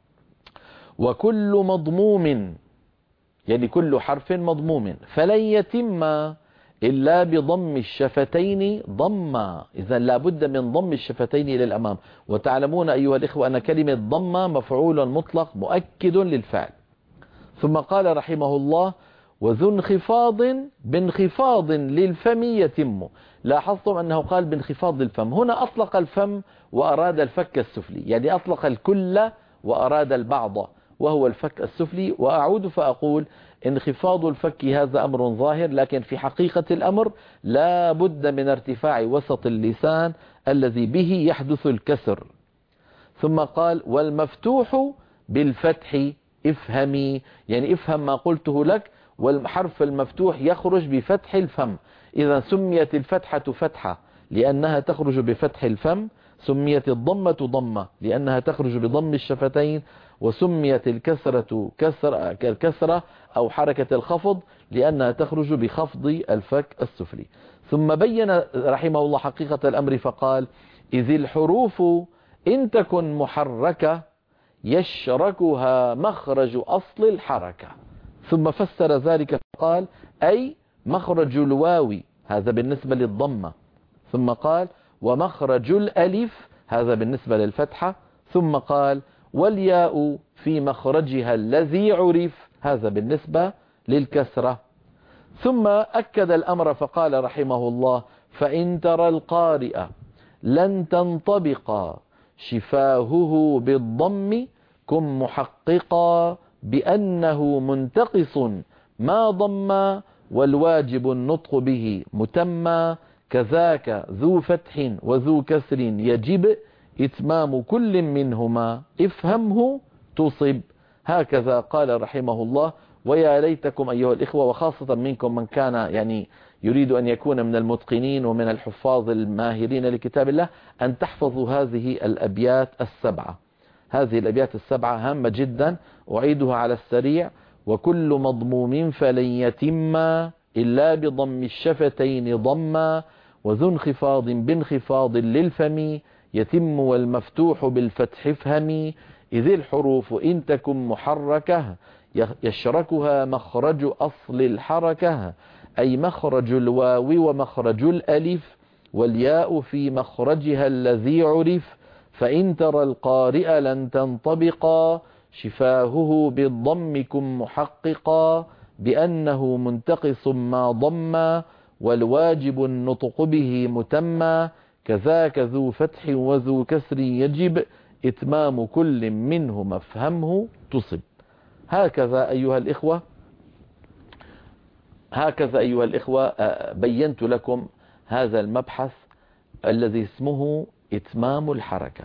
وكل مضموم، يعني كل حرف مضموم، فلن يتم إلا بضم الشفتين ضما. إذا لابد من ضم الشفتين إلى الأمام. وتعلمون أيها الإخوة أن كلمة ضمة مفعول مطلق مؤكد للفعل. ثم قال رحمه الله: وذو انخفاض بانخفاض للفم يتم. لاحظتم أنه قال بانخفاض الفم، هنا أطلق الفم وأراد الفك السفلي، يعني أطلق الكل وأراد البعض وهو الفك السفلي. وأعود فأقول انخفاض الفك هذا أمر ظاهر، لكن في حقيقة الأمر لا بد من ارتفاع وسط اللسان الذي به يحدث الكسر. ثم قال: والمفتوح بالفتح افهمي، يعني افهم ما قلته لك. والحرف المفتوح يخرج بفتح الفم. إذا سميت الفتحة فتحة لأنها تخرج بفتح الفم، سميت الضمة لأنها تخرج بضم الشفتين، وسميت الكسرة كسرة أو حركة الخفض لأنها تخرج بخفض الفك السفلي. ثم بين رحمه الله حقيقة الأمر فقال: إذ الحروف إن تكن محركة يشركها مخرج أصل الحركة. ثم فسر ذلك فقال: أي مخرج الواو، هذا بالنسبة للضمة. ثم قال: ومخرج الألف، هذا بالنسبة للفتحة. ثم قال: والياء في مخرجها الذي عرف، هذا بالنسبة للكسرة. ثم أكد الأمر فقال رحمه الله: فإن ترى القارئ لن تنطبق شفاهه بالضم كن محققا بأنه منتقص ما ضم والواجب النطق به متما كذاك ذو فتح وذو كسر يجب إتمام كل منهما افهمه تصب. هكذا قال رحمه الله. ويا ليتكم أيها الإخوة، وخاصة منكم من كان يعني يريد أن يكون من المتقنين ومن الحفاظ الماهرين لكتاب الله، أن تحفظوا هذه الأبيات السبعة. هذه الأبيات السبعة هامة جدا، أعيدها على السريع: وكل مضموم فلن يتم إلا بضم الشفتين ضما، وذو انخفاض بانخفاض للفم يتم، والمفتوح بالفتح افهمي، إذ الحروف إن تكن محركة يشركها مخرج أصل الحركة، أي مخرج الواو ومخرج الألف، والياء في مخرجها الذي عرف. فإن ترى القارئ لن تنطبقا شفاهه بالضم كن محققا بأنه منتقص ما ضم والواجب النطق به متما كذاك ذو فتح وذو كسر يجب إتمام كل منه مفهمه تصب. هكذا أيها الإخوة بينت لكم هذا المبحث الذي اسمه إتمام الحركات.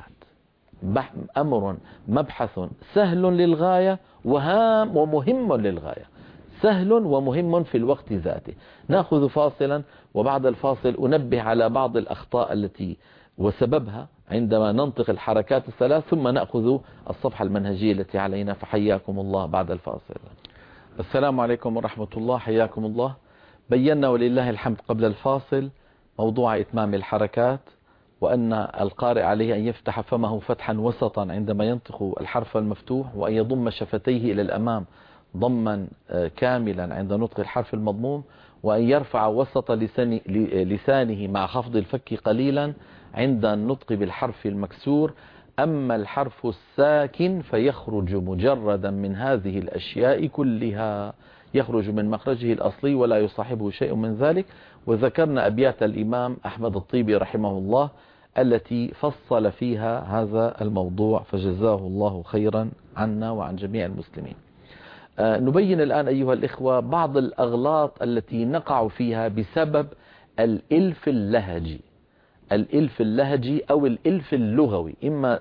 مبحث سهل للغاية وهام ومهم للغاية، سهل ومهم في الوقت ذاته. نأخذ فاصلا، وبعد الفاصل أنبه على بعض الأخطاء التي وسببها عندما ننطق الحركات الثلاث، ثم نأخذ الصفحة المنهجية التي علينا. فحياكم الله بعد الفاصل. السلام عليكم ورحمة الله، حياكم الله. بينا ولله الحمد قبل الفاصل موضوع إتمام الحركات، وأن القارئ عليه أن يفتح فمه فتحا وسطا عندما ينطق الحرف المفتوح، وأن يضم شفتيه إلى الأمام ضما كاملا عند نطق الحرف المضموم، وأن يرفع وسط لسانه مع خفض الفك قليلا عند النطق بالحرف المكسور. أما الحرف الساكن فيخرج مجردا من هذه الأشياء كلها، يخرج من مخرجه الأصلي ولا يصاحبه شيء من ذلك. وذكرنا أبيات الإمام أحمد الطيبي رحمه الله التي فصل فيها هذا الموضوع، فجزاه الله خيرا عنا وعن جميع المسلمين. نبين الآن أيها الإخوة بعض الأغلاط التي نقع فيها بسبب الإلف اللهجي. الإلف اللهجي أو الإلف اللغوي، إما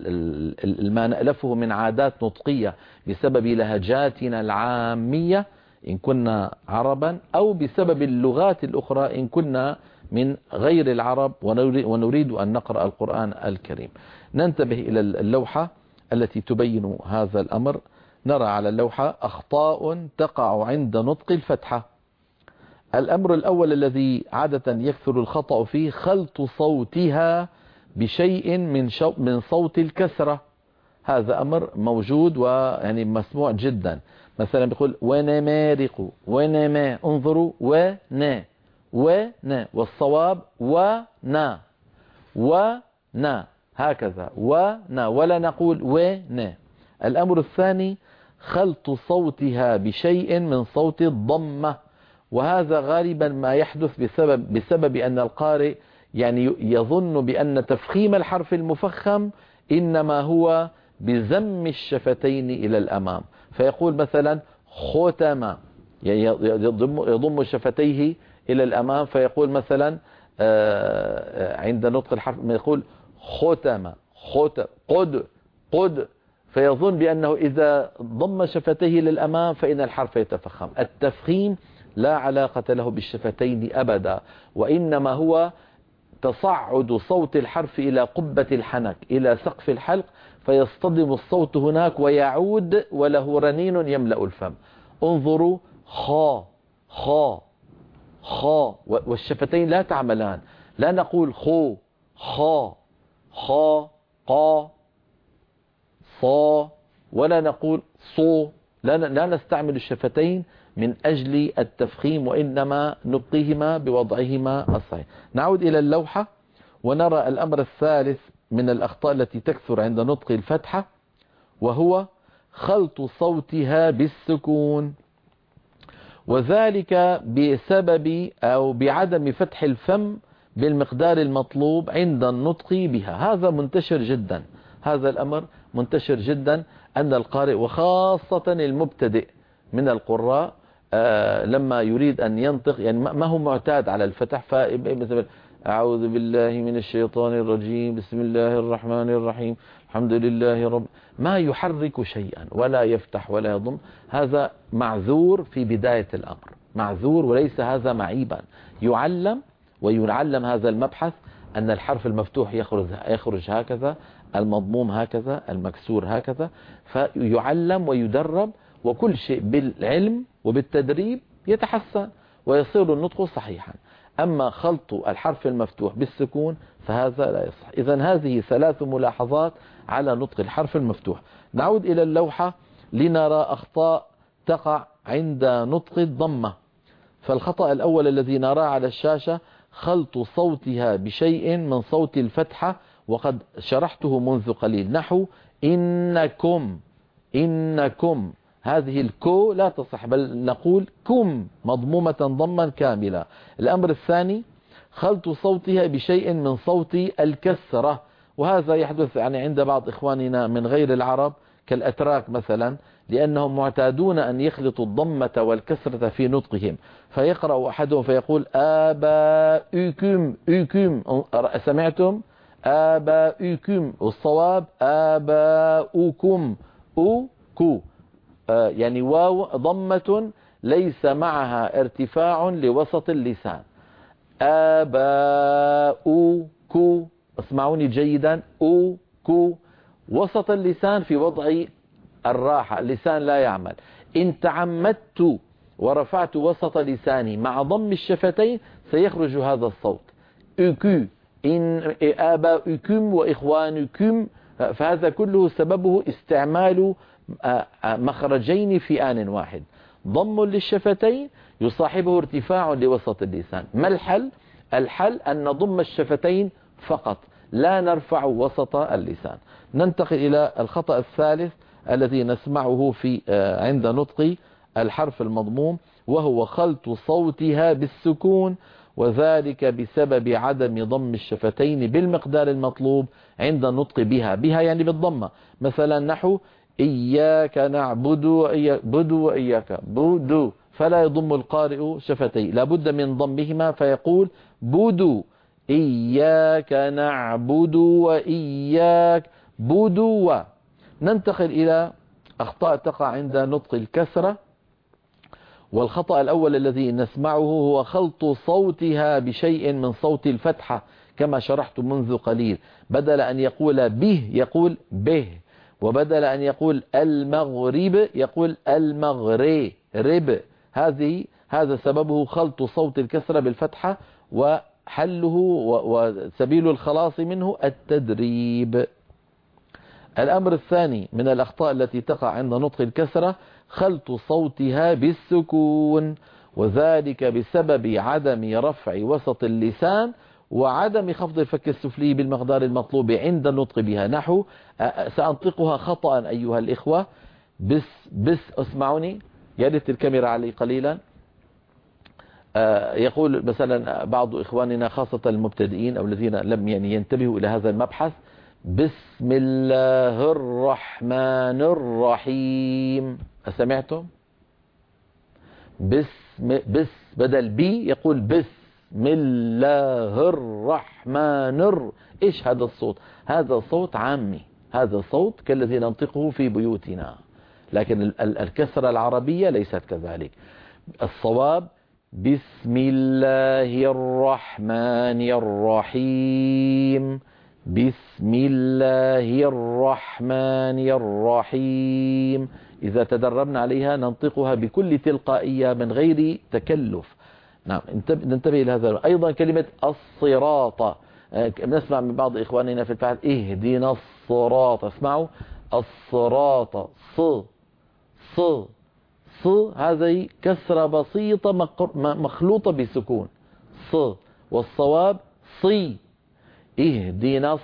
ما نألفه من عادات نطقية بسبب لهجاتنا العامية إن كنا عربا، أو بسبب اللغات الأخرى إن كنا من غير العرب ونريد أن نقرأ القرآن الكريم. ننتبه إلى اللوحة التي تبين هذا الأمر. نرى على اللوحة أخطاء تقع عند نطق الفتحة. الأمر الأول الذي عادة يكثر الخطأ فيه خلط صوتها بشيء من صوت الكسرة. هذا أمر موجود ويعني مسموع جدا. مثلا بيقول ونمارق ونما، انظروا ونا ونا، والصواب ونا ونا، هكذا ونا، ولا نقول ونا. الأمر الثاني خلط صوتها بشيء من صوت الضمة، وهذا غالبا ما يحدث بسبب أن القارئ يعني يظن بأن تفخيم الحرف المفخم إنما هو بزم الشفتين إلى الأمام، فيقول مثلا ختم، يعني يضم شفتيه إلى الأمام، فيقول مثلا عند نطق الحرف يقول ختم قد، فيظن بأنه إذا ضم شفتيه للأمام فإن الحرف يتفخم. التفخيم لا علاقة له بالشفتين أبدا، وإنما هو تصعد صوت الحرف إلى قبة الحنك، إلى سقف الحلق، فيصطدم الصوت هناك ويعود وله رنين يملأ الفم. انظروا خا خا خا، والشفتين لا تعملان، لا نقول خو خا خا قا صا، ولا نقول صو، لا نستعمل الشفتين من أجل التفخيم، وإنما نبقيهما بوضعهما الصحيح. نعود إلى اللوحة ونرى الأمر الثالث من الأخطاء التي تكثر عند نطق الفتحة، وهو خلط صوتها بالسكون، وذلك بسبب أو بعدم فتح الفم بالمقدار المطلوب عند النطق بها. هذا منتشر جدا، هذا الأمر منتشر جدا، أن القارئ وخاصة المبتدئ من القراء لما يريد أن ينطق يعني ما هو معتاد على الفتح، فمثلا أعوذ بالله من الشيطان الرجيم، بسم الله الرحمن الرحيم، الحمد لله رب، ما يحرك شيئا ولا يفتح ولا يضم. هذا معذور في بداية الأمر، معذور، وليس هذا معيبا. يعلم هذا المبحث أن الحرف المفتوح يخرج هكذا، المضموم هكذا، المكسور هكذا، فيعلم ويدرب، وكل شيء بالعلم وبالتدريب يتحسن ويصير النطق صحيحا. أما خلط الحرف المفتوح بالسكون فهذا لا يصح. إذن هذه 3 ملاحظات على نطق الحرف المفتوح. نعود إلى اللوحة لنرى أخطاء تقع عند نطق الضمة. فالخطأ الأول الذي نراه على الشاشة خلط صوتها بشيء من صوت الفتحة، وقد شرحته منذ قليل، نحو إنكم إنكم، هذه الكو لا تصح، بل نقول كم مضمومة ضما كاملة. الأمر الثاني خلط صوتها بشيء من صوت الكسرة، وهذا يحدث يعني عند بعض إخواننا من غير العرب كالأتراك مثلا، لأنهم معتادون أن يخلطوا الضمة والكسرة في نطقهم، فيقرأ أحدهم فيقول آباؤكم أكم، سمعتم آباؤكم، والصواب آباؤكم أكو، يعني واو ضمة ليس معها ارتفاع لوسط اللسان. آباؤكو، اسمعوني جيدا، أوكو، وسط اللسان في وضع الراحة، اللسان لا يعمل. إن تعمدت ورفعت وسط لساني مع ضم الشفتين سيخرج هذا الصوت، أكو إن آباؤكم وإخوانكم، فهذا كله سببه استعمال مخرجين في آن واحد. ضم للشفتين يصاحبه ارتفاع لوسط اللسان. ما الحل؟ الحل أن نضم الشفتين فقط، لا نرفع وسط اللسان. ننتقل إلى الخطأ الثالث الذي نسمعه في عند نطق الحرف المضموم، وهو خلط صوتها بالسكون، وذلك بسبب عدم ضم الشفتين بالمقدار المطلوب عند النطق بها يعني بالضمة. مثلا نحو إياك نعبد وإياك بدو، فلا يضم القارئ شفتيه، لابد من ضمهما فيقول بدو، إياك نعبد وإياك بدو. ننتقل إلى أخطاء تقع عند نطق الكسرة. والخطأ الأول الذي نسمعه هو خلط صوتها بشيء من صوت الفتحة كما شرحت منذ قليل. بدل أن يقول به يقول به، وبدل أن يقول المغرب يقول المغرب. هذا سببه خلط صوت الكسرة بالفتحة، وحله وسبيل الخلاص منه التدريب. الأمر الثاني من الأخطاء التي تقع عند نطق الكسرة خلط صوتها بالسكون، وذلك بسبب عدم رفع وسط اللسان وعدم خفض الفك السفلي بالمقدار المطلوب عند النطق بها. نحو سأنطقها خطأ أيها الإخوة، بس اسمعوني، يا ريت الكاميرا علي قليلا. يقول مثلا بعض إخواننا خاصة المبتدئين أو الذين لم ينتبهوا إلى هذا المبحث: بسم الله الرحمن الرحيم. أسمعتم؟ بس بدل بي يقول بسم الله الرحمن إيش هذا الصوت؟ هذا صوت عامي، هذا صوت كالذي ننطقه في بيوتنا، لكن الكسرة العربية ليست كذلك. الصواب بسم الله الرحمن الرحيم، بسم الله الرحمن الرحيم. إذا تدربنا عليها ننطقها بكل تلقائية من غير تكلف. نعم، ننتبه إلى هذا. أيضا كلمة الصراط، نسمع من بعض إخواننا في الفعل اهدنا الصراط، اسمعوا الصراط، ص هذه كسرة بسيطة مخلوطة بسكون ص، والصواب صي. اهدنا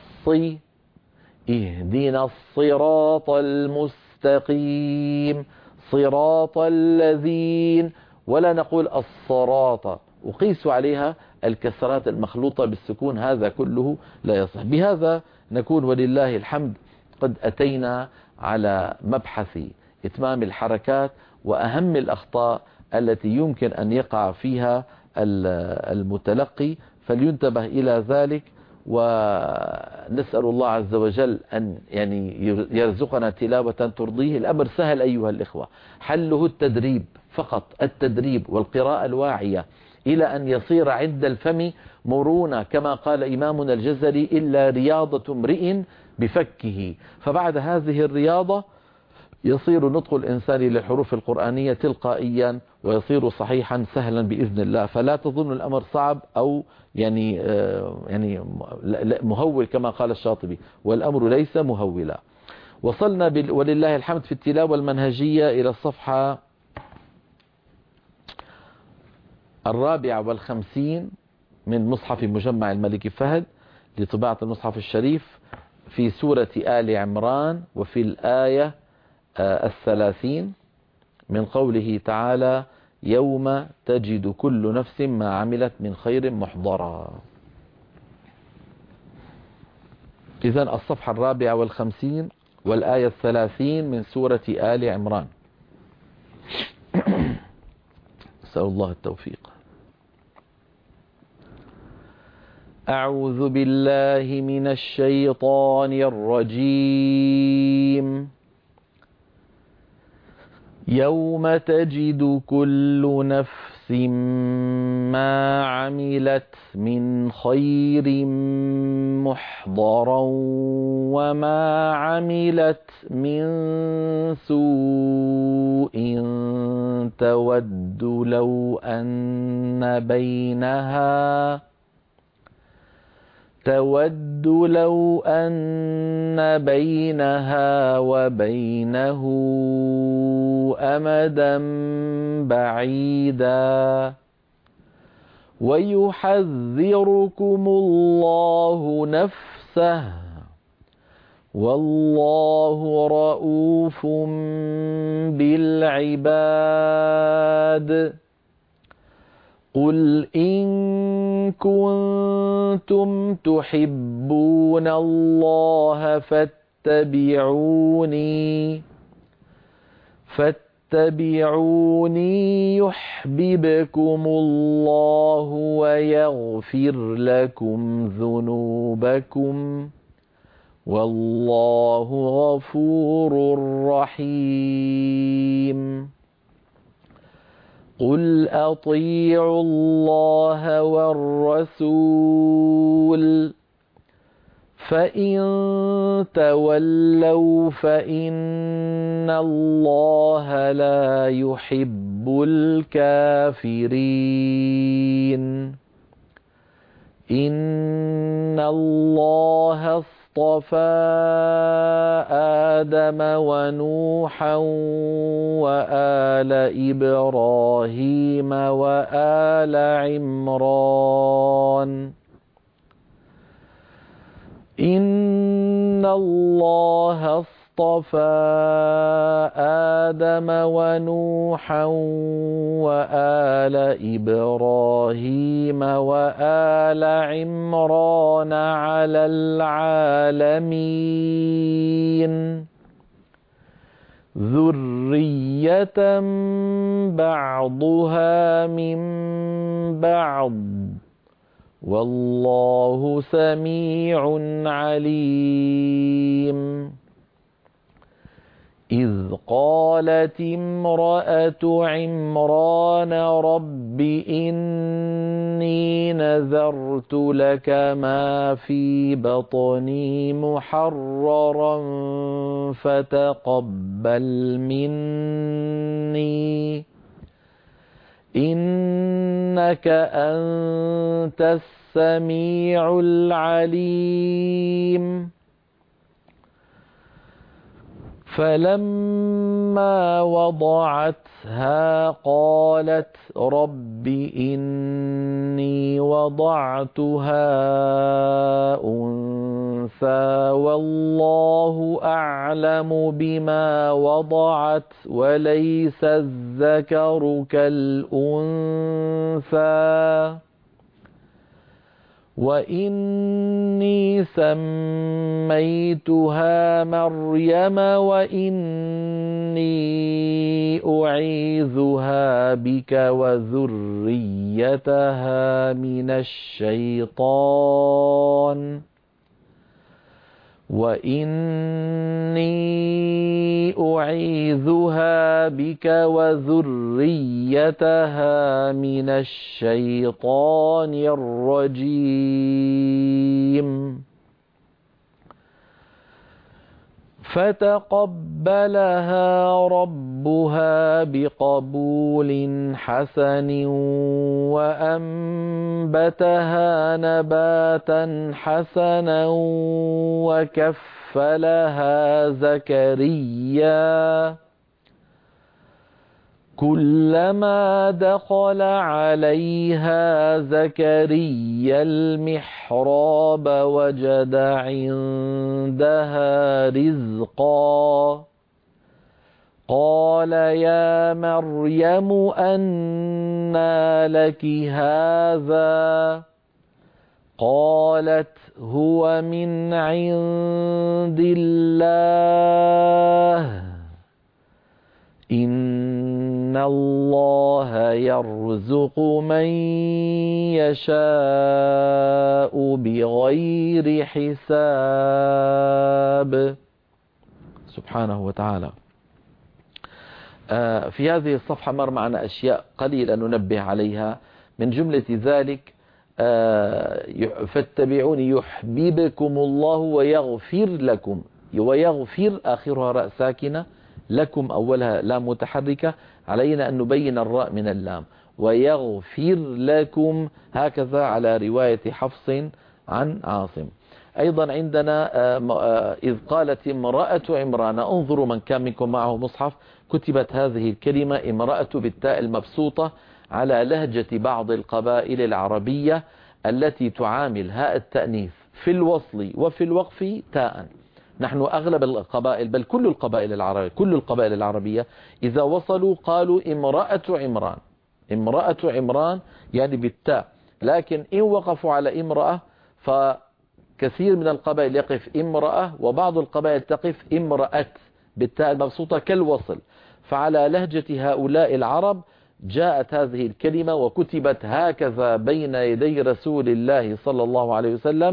الصراط المستقيم، صراط الذين، ولا نقول الصراط وقيس عليها الكسرات المخلوطة بالسكون، هذا كله لا يصح. بهذا نكون ولله الحمد قد أتينا على مبحث إتمام الحركات وأهم الأخطاء التي يمكن أن يقع فيها المتلقي، فلينتبه إلى ذلك. ونسأل الله عز وجل أن يرزقنا تلاوة ترضيه. الأمر سهل أيها الإخوة، حله التدريب فقط، التدريب والقراءة الواعية إلى أن يصير عند الفم مرونة، كما قال إمامنا الجزري: إلا رياضة امرئ بفكه. فبعد هذه الرياضة يصير نطق الإنسان للحروف القرآنية تلقائيا ويصير صحيحا سهلا بإذن الله. فلا تظن الأمر صعب أو مهول كما قال الشاطبي، والأمر ليس مهولا. وصلنا ولله الحمد في التلاوة المنهجية إلى الصفحة 54 من مصحف مجمع الملك فهد لطباعة المصحف الشريف في سورة آل عمران، وفي الآية 30 من قوله تعالى: يوم تجد كل نفس ما عملت من خير محضرا. إذن الصفحة 54 والآية 30 من سورة آل عمران. أسأل الله التوفيق. أعوذ بالله من الشيطان الرجيم. يوم تجد كل نفس ما عملت من خير محضرا وما عملت من سوء تود تود لو أن بينها وبينه أمدا بعيدا ويحذركم الله نفسه والله رؤوف بالعباد قل إن كنتم تحبون الله فاتبعوني يحببكم الله ويغفر لكم ذنوبكم والله غفور رحيم قل أطيعوا الله والرسول فإن تولوا فإن الله لا يحب الكافرين إن الله اصطفى آدم ونوحا وآل إبراهيم وآل عمران إن الله اصطفى آدم ونوحا وآل إبراهيم وآل عمران على العالمين ذرية بعضها من بعض والله سميع عليم إذ قالت امرأة عمران رب إني نذرت لك ما في بطني محررا فتقبل مني إنك أنت السميع العليم فلما وضعتها قالت رب إني وضعتها أنثى والله أعلم بما وضعت وليس الذكر كالأنثى وإني سميتها مريم وإني أعيذها بك وذريتها من الشيطان الرجيم فتقبلها ربها بقبول حسن وأنبتها نباتا حسنا وكفلها زكريا كلما دخل عليها زكريا المحراب وجد عندها رزقا قال يا مريم أنى لك هذا قالت هو من عند الله إن الله يرزق من يشاء بغير حساب سبحانه وتعالى. في هذه الصفحة مر معنا أشياء قليلة ننبه عليها، من جملة ذلك فاتبعوني يحببكم الله ويغفر لكم، ويغفر آخرها راء ساكنة، لكم أولها لام متحركة، علينا أن نبين الراء من اللام، ويغفر لكم هكذا على رواية حفص عن عاصم. أيضا عندنا إذ قالت امرأة عمران، انظروا من كان منكم معه مصحف، كتبت هذه الكلمة امرأة بالتاء المبسوطة على لهجة بعض القبائل العربية التي تعامل هاء التأنيث في الوصل وفي الوقف تاء. نحن أغلب القبائل، بل كل القبائل العربية إذا وصلوا قالوا امرأة عمران، امرأة عمران يعني بالتاء. لكن إن وقفوا على امرأة فكثير من القبائل يقف امرأة، وبعض القبائل تقف امرأة بالتاء المبسوطة كالوصل. فعلى لهجة هؤلاء العرب جاءت هذه الكلمة وكتبت هكذا بين يدي رسول الله صلى الله عليه وسلم: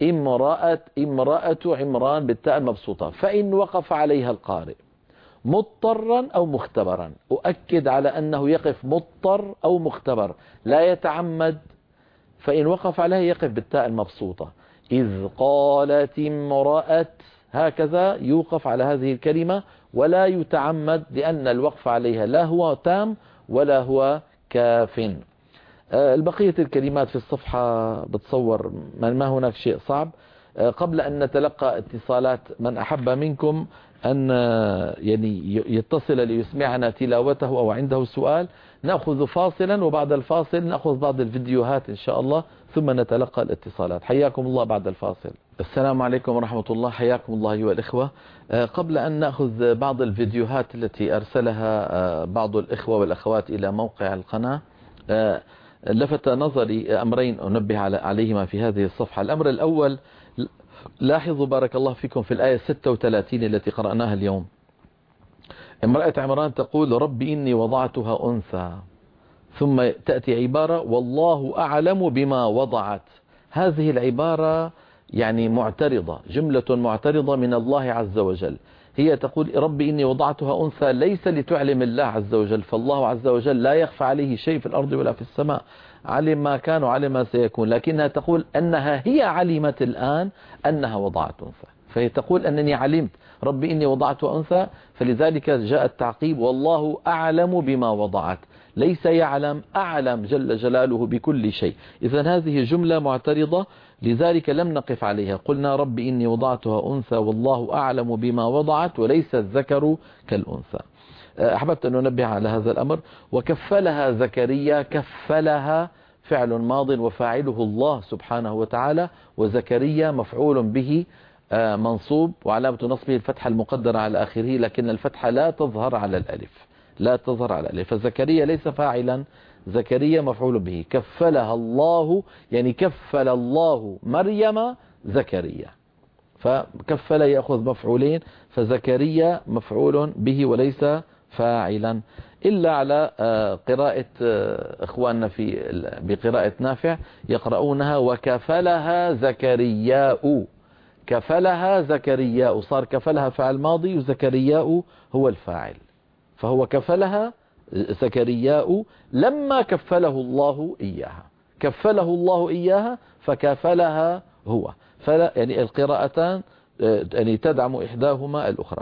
امرأة عمران بالتاء المبسوطة. فإن وقف عليها القارئ مضطرا أو مختبرا، أؤكد على أنه يقف مضطر أو مختبر، لا يتعمد، فإن وقف عليها يقف بالتاء المبسوطة. إذ قالت امرأة، هكذا يوقف على هذه الكلمة ولا يتعمد، لأن الوقف عليها لا هو تام ولا هو كاف. البقية الكلمات في الصفحة بتصور ما هناك شيء صعب. قبل أن نتلقى اتصالات، من أحب منكم أن يعني يتصل ليسمعنا تلاوته أو عنده سؤال، نأخذ فاصلا، وبعد الفاصل نأخذ بعض الفيديوهات إن شاء الله، ثم نتلقى الاتصالات. حياكم الله بعد الفاصل. السلام عليكم ورحمة الله، حياكم الله أيها الإخوة. قبل أن نأخذ بعض الفيديوهات التي أرسلها بعض الإخوة والأخوات إلى موقع القناة، لفت نظري أمرين أنبه عليهما في هذه الصفحة. الأمر الأول، لاحظوا بارك الله فيكم في الآية 36 التي قرأناها اليوم، امرأة عمران تقول: رب إني وضعتها أنثى، ثم تأتي عبارة: والله أعلم بما وضعت. هذه العبارة يعني معترضة، جملة معترضة من الله عز وجل. هي تقول: رب إني وضعتها أنثى، ليس لتعلم الله عز وجل، فالله عز وجل لا يخفى عليه شيء في الأرض ولا في السماء، علم ما كان وعلم ما سيكون، لكنها تقول أنها هي علمت الآن أنها وضعت أنثى، فهي تقول أنني علمت رب إني وضعت أنثى، فلذلك جاء التعقيب: والله أعلم بما وضعت، ليس يعلم، أعلم جل جلاله بكل شيء. إذن هذه جملة معترضة، لذلك لم نقف عليها، قلنا رب إني وضعتها أنثى والله أعلم بما وضعت، وليس الذكر كالأنثى. أحببت أن ننبه على هذا الأمر. وكفلها زكريا، كفلها فعل ماض وفاعله الله سبحانه وتعالى، وزكريا مفعول به منصوب، وعلامة نصبه الفتحة المقدرة على آخره، لكن الفتحة لا تظهر على الألف، لا تظهر على الألف، فزكريا ليس فاعلا، زكريا مفعول به. كفلها الله يعني كفل الله مريم زكريا، فكفل يأخذ مفعولين، فزكريا مفعول به وليس فاعلا، إلا على قراءة إخواننا بقراءة نافع يقرؤونها وكفلها زكرياء، كفلها زكرياء، صار كفلها فعل ماضي وزكرياء هو الفاعل، فهو كفلها زكرياء لما كفله الله إياها، كفله الله إياها فكفلها هو، فلا يعني القراءتان يعني تدعم إحداهما الأخرى.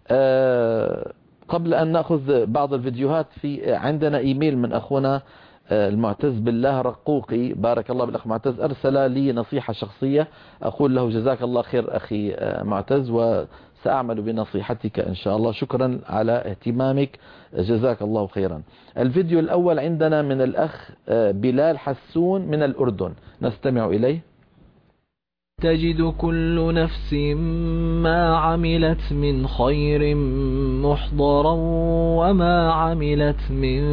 قبل أن نأخذ بعض الفيديوهات، في عندنا إيميل من أخونا المعتز بالله رقوقي، بارك الله بالأخ معتز، أرسل لي نصيحة شخصية، أقول له جزاك الله خير أخي معتز، وسأعمل بنصيحتك إن شاء الله، شكرا على اهتمامك، جزاك الله خيرا. الفيديو الأول عندنا من الأخ بلال حسون من الأردن، نستمع إليه. تجد كل نفس ما عملت من خير محضرا وما عملت من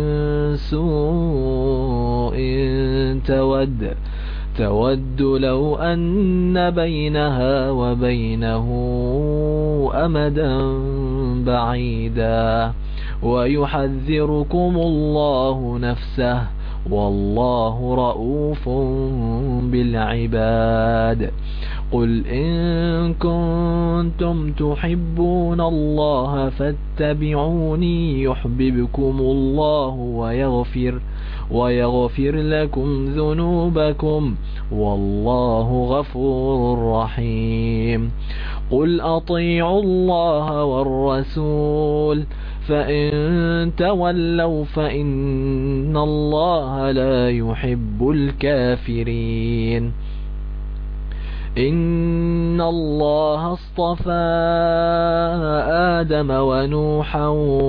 سوء تود لو أن بينها وبينه أمدا بعيدا ويحذركم الله نفسه والله رؤوف بالعباد. قل إن كنتم تحبون الله فاتبعوني يحببكم الله ويغفر لكم ذنوبكم والله غفور رحيم. قل أطيعوا الله والرسول فإن تولوا فإن الله لا يحب الكافرين. إن الله اصطفى آدم ونوحا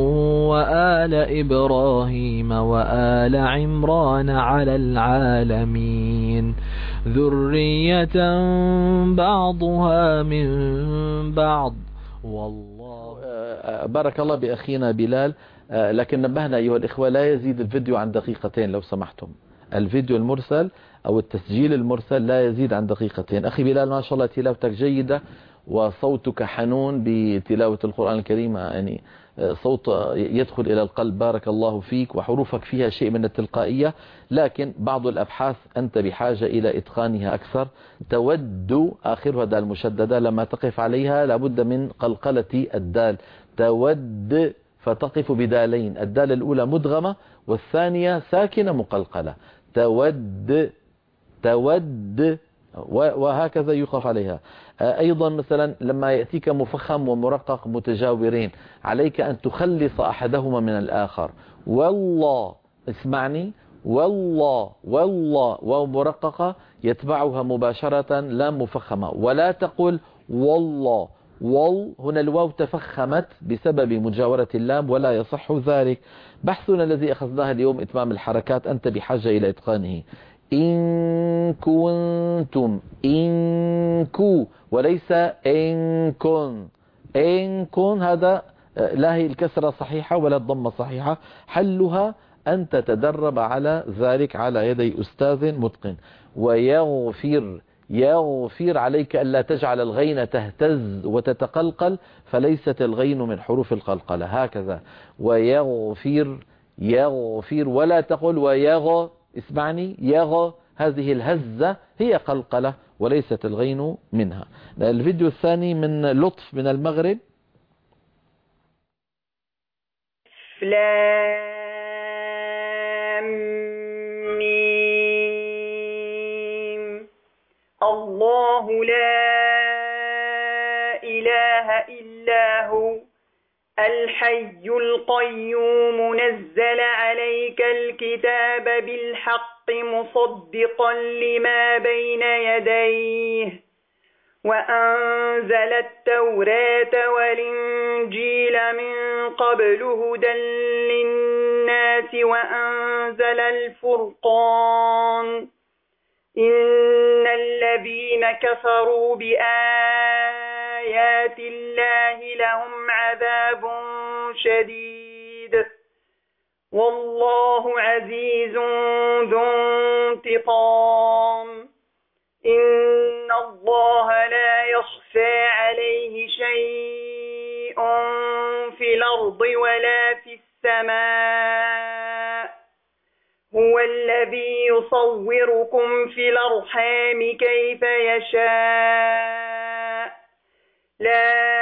وآل إبراهيم وآل عمران على العالمين ذرية بعضها من بعض والله. بارك الله بأخينا بلال. لكن نبهنا أيها الإخوة لا يزيد الفيديو عن دقيقتين لو سمحتم. الفيديو المرسل أو التسجيل المرسل لا يزيد عن دقيقتين. أخي بلال ما شاء الله تلاوتك جيدة وصوتك حنون بتلاوة القرآن الكريم، يعني صوت يدخل إلى القلب. بارك الله فيك، وحروفك فيها شيء من التلقائية، لكن بعض الأبحاث أنت بحاجة إلى إتقانها أكثر. تود آخرها دال مشددة، لما تقف عليها لابد من قلقلة الدال. تود فتقف بدالين، الدال الأولى مدغمة والثانية ساكنة مقلقلة. تود تود، وهكذا يقف عليها. أيضا مثلا لما يأتيك مفخم ومرقق متجاورين عليك أن تخلص أحدهما من الآخر. والله، اسمعني، والله والله، ومرققة يتبعها مباشرة لا مفخمة. ولا تقل والله هنا الواو تفخمت بسبب مجاورة اللام ولا يصح ذلك. بحثنا الذي أخذناه اليوم إتمام الحركات، أنت بحاجة إلى إتقانه. إن كنتم، إن كو وليس إن كن. إن كن هذا لا هي الكسرة صحيحة ولا الضمة صحيحة. حلها أن تتدرب على ذلك على يدي أستاذ متقن. ويغفر، يغفر عليك ألا تجعل الغين تهتز وتتقلقل، فليست الغين من حروف القلقلة. هكذا ويغفر، يغفر، ولا تقل ويغ، اسمعني، يغ، هذه الهزة هي قلقلة وليست الغين منها. الفيديو الثاني من لطف من المغرب. لام ميم. الله لا إله إلا هو الحي القيوم نزل عليك الكتاب بالحق مصدقا لما بين يديه وأنزل التوراة والإنجيل من قبل هدى للناس وأنزل الفرقان إن الذين كفروا بآيات الله لهم عذاب شديد والله عزيز ذو انتقام إن الله لا يخفى عليه شيء في الأرض ولا في السماء هو الذي يصوركم في الأرحام كيف يشاء لا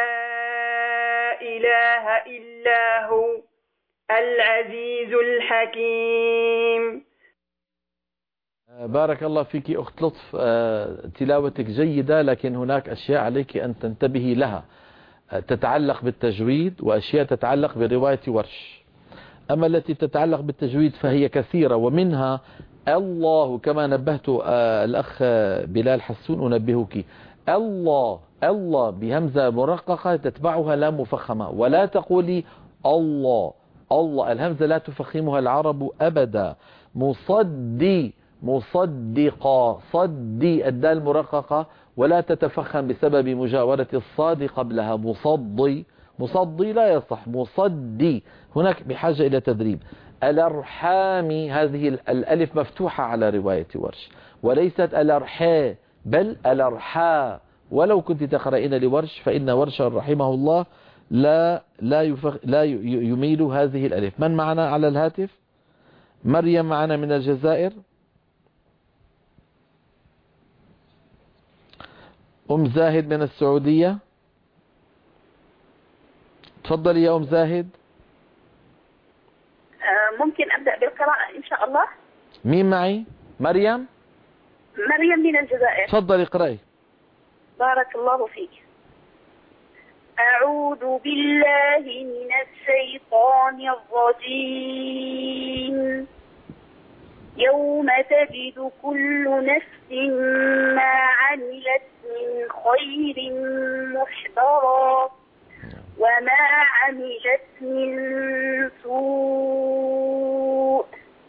إله إلا هو العزيز الحكيم. بارك الله فيك أخت لطف، تلاوتك جيدة، لكن هناك أشياء عليك أن تنتبهي لها تتعلق بالتجويد وأشياء تتعلق برواية ورش. أما التي تتعلق بالتجويد فهي كثيرة، ومنها الله كما نبهت الأخ بلال حسون أنبهك. الله، الله بهمزة مرققة تتبعها لا مفخمة. ولا تقولي الله، الله الهمزة لا تفخمها العرب أبدا. مصدي، مصدقا، صدي الدال مرققة ولا تتفخم بسبب مجاورة الصاد قبلها. مصدي، مصدي لا يصح. مصدي هناك بحاجة إلى تدريب. الأرحام هذه الألف مفتوحة على رواية ورش وليست الأرحاء بل الأرحاء. ولو كنت تقرأين لورش فإن ورش رحمه الله لا يميل هذه الألف. من معنا على الهاتف؟ مريم معنا من الجزائر. أم زاهد من السعودية، تفضلي يا أم زاهد. ممكن أبدأ بالقراءة إن شاء الله؟ مين معي؟ مريم؟ مريم من الجزائر. تفضلي اقرأي. بارك الله فيك. أعوذ بالله من الشيطان الرجيم. يوم تجد كل نفس ما عملت من خير محضرا وما عملت من سوء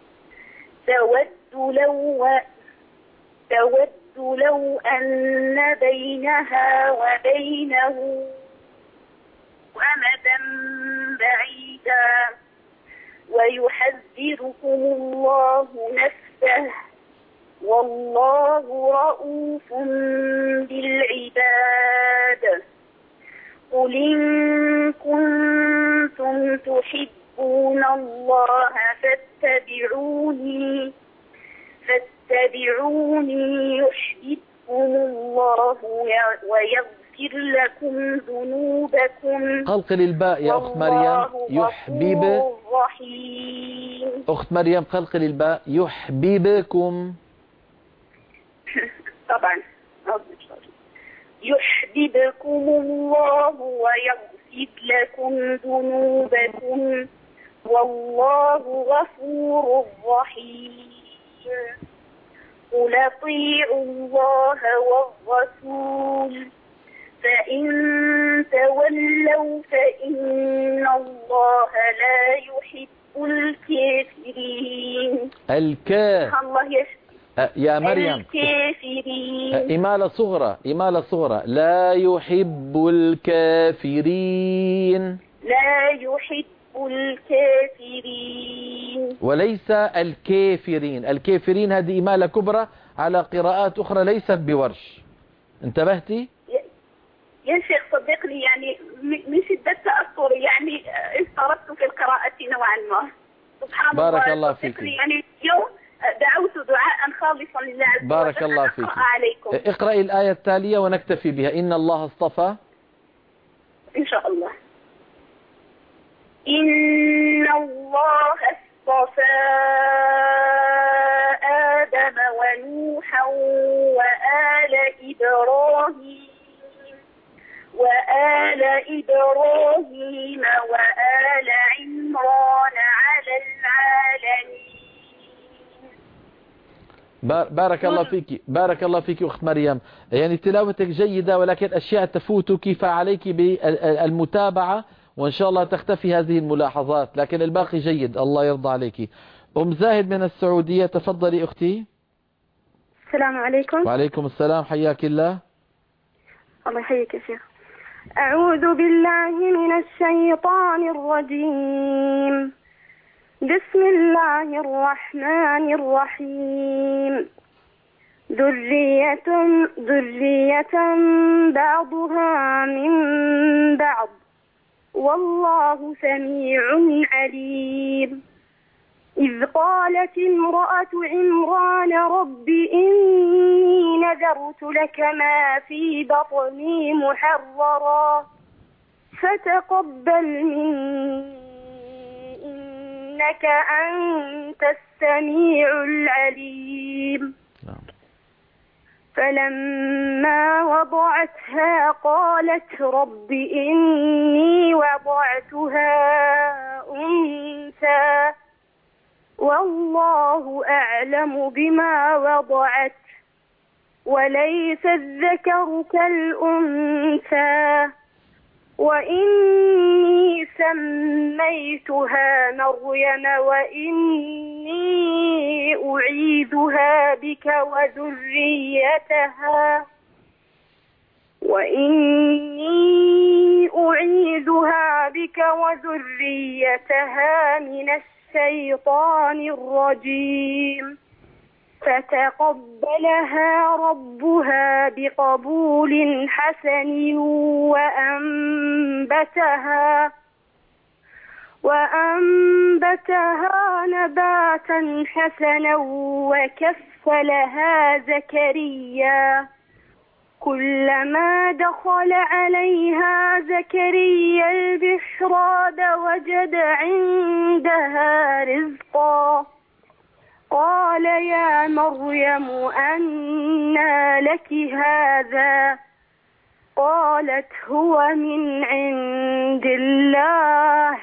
تود لو أن بينها وبينه أمدا بعيدا ويحذركم الله نفسه والله رؤوف بالعباد قل إن كنتم تحبون الله فاتبعوني يحببكم الله ويغفر لكم ذنوبكم قلقل الباء يا أخت مريم. يحبب رحيم. أخت مريم قلقل الباء. يحببكم. طبعا يحببكم الله ويغفر لكم ذنوبكم والله غفور رحيم. قل اطيعوا الله والرسول فإن تولوا فإن الله لا يحب الكافرين. الله يا مريم الكافرين. إمالة صغرى لا يحب الكافرين. لا يحب الكافرين وليس الكافرين. الكافرين هذه إمالة كبرى على قراءات أخرى ليست بورش. انتبهتي؟ يا شيخ صدقني يعني من شدة تأثري يعني اضطربت في القراءة نوعا ما. سبحان الله. بارك الله فيك. يعني اليوم دعوت دعاء خالصا لله عز وجل. بارك الله فيك. عليكم. اقرأي الآية التالية ونكتفي بها. إن الله اصطفى. إن شاء الله. إن الله اصطفى آدم ونوحا وآل إبراهيم وآل عمران على العالمين. بارك الله فيك أخت مريم. يعني تلاوتك جيدة ولكن أشياء تفوتك فعليك بالمتابعة وإن شاء الله تختفي هذه الملاحظات لكن الباقي جيد. الله يرضى عليك. أم زاهد من السعودية تفضلي أختي. السلام عليكم. وعليكم السلام حياك الله. الله يحييك يا شيخ. أعوذ بالله من الشيطان الرجيم. بسم الله الرحمن الرحيم. ذرية بعضها من بعض والله سميع عليم. إذ قالت امرأة عمران رب إني نذرت لك ما في بطني محررا فتقبل مني إنك أنت السميع العليم. فلما وضعتها قالت رب إني وضعتها أنثى والله أعلم بما وضعت وليس الذكر كالأنثى وإني سميتها مريم وإني أعيذها بك وذريتها من الشيطان الرجيم. فتقبلها ربها بقبول حسن وأنبتها نباتا حسنا وكفلها زكريا. كلما دخل عليها زكريا المحراب وجد عندها رزقا قال يا مريم أنى لك هذا قالت هو من عند الله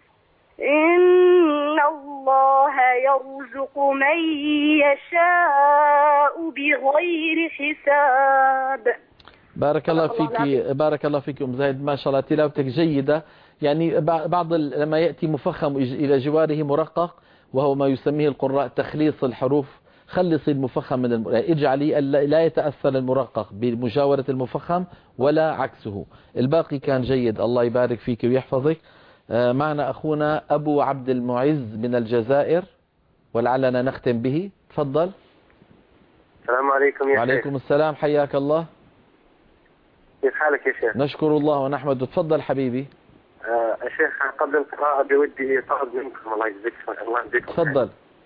إن الله يرزق من يشاء بغير حساب. بارك الله فيك، بارك الله فيك أم زاهد، ما شاء الله تلاوتك جيدة. يعني بعض لما يأتي مفخم إلى جواره مرقق، وهو ما يسميه القراء تخليص الحروف، خلص المفخم من اجعلي لا يتأثر المرقق بمجاورة المفخم ولا عكسه. الباقي كان جيد، الله يبارك فيك ويحفظك. معنا أخونا أبو عبد المعز من الجزائر، ولعلنا نختم به. تفضل. السلام عليكم يا شيخ. وعليكم السلام، حياك الله. كيف حالك يا شيخ؟ نشكر الله ونحمده. تفضل حبيبي. يا شيخ قبل القراءة بودي طلب منكم، الله يجزيك الله يجزيكم. تفضل.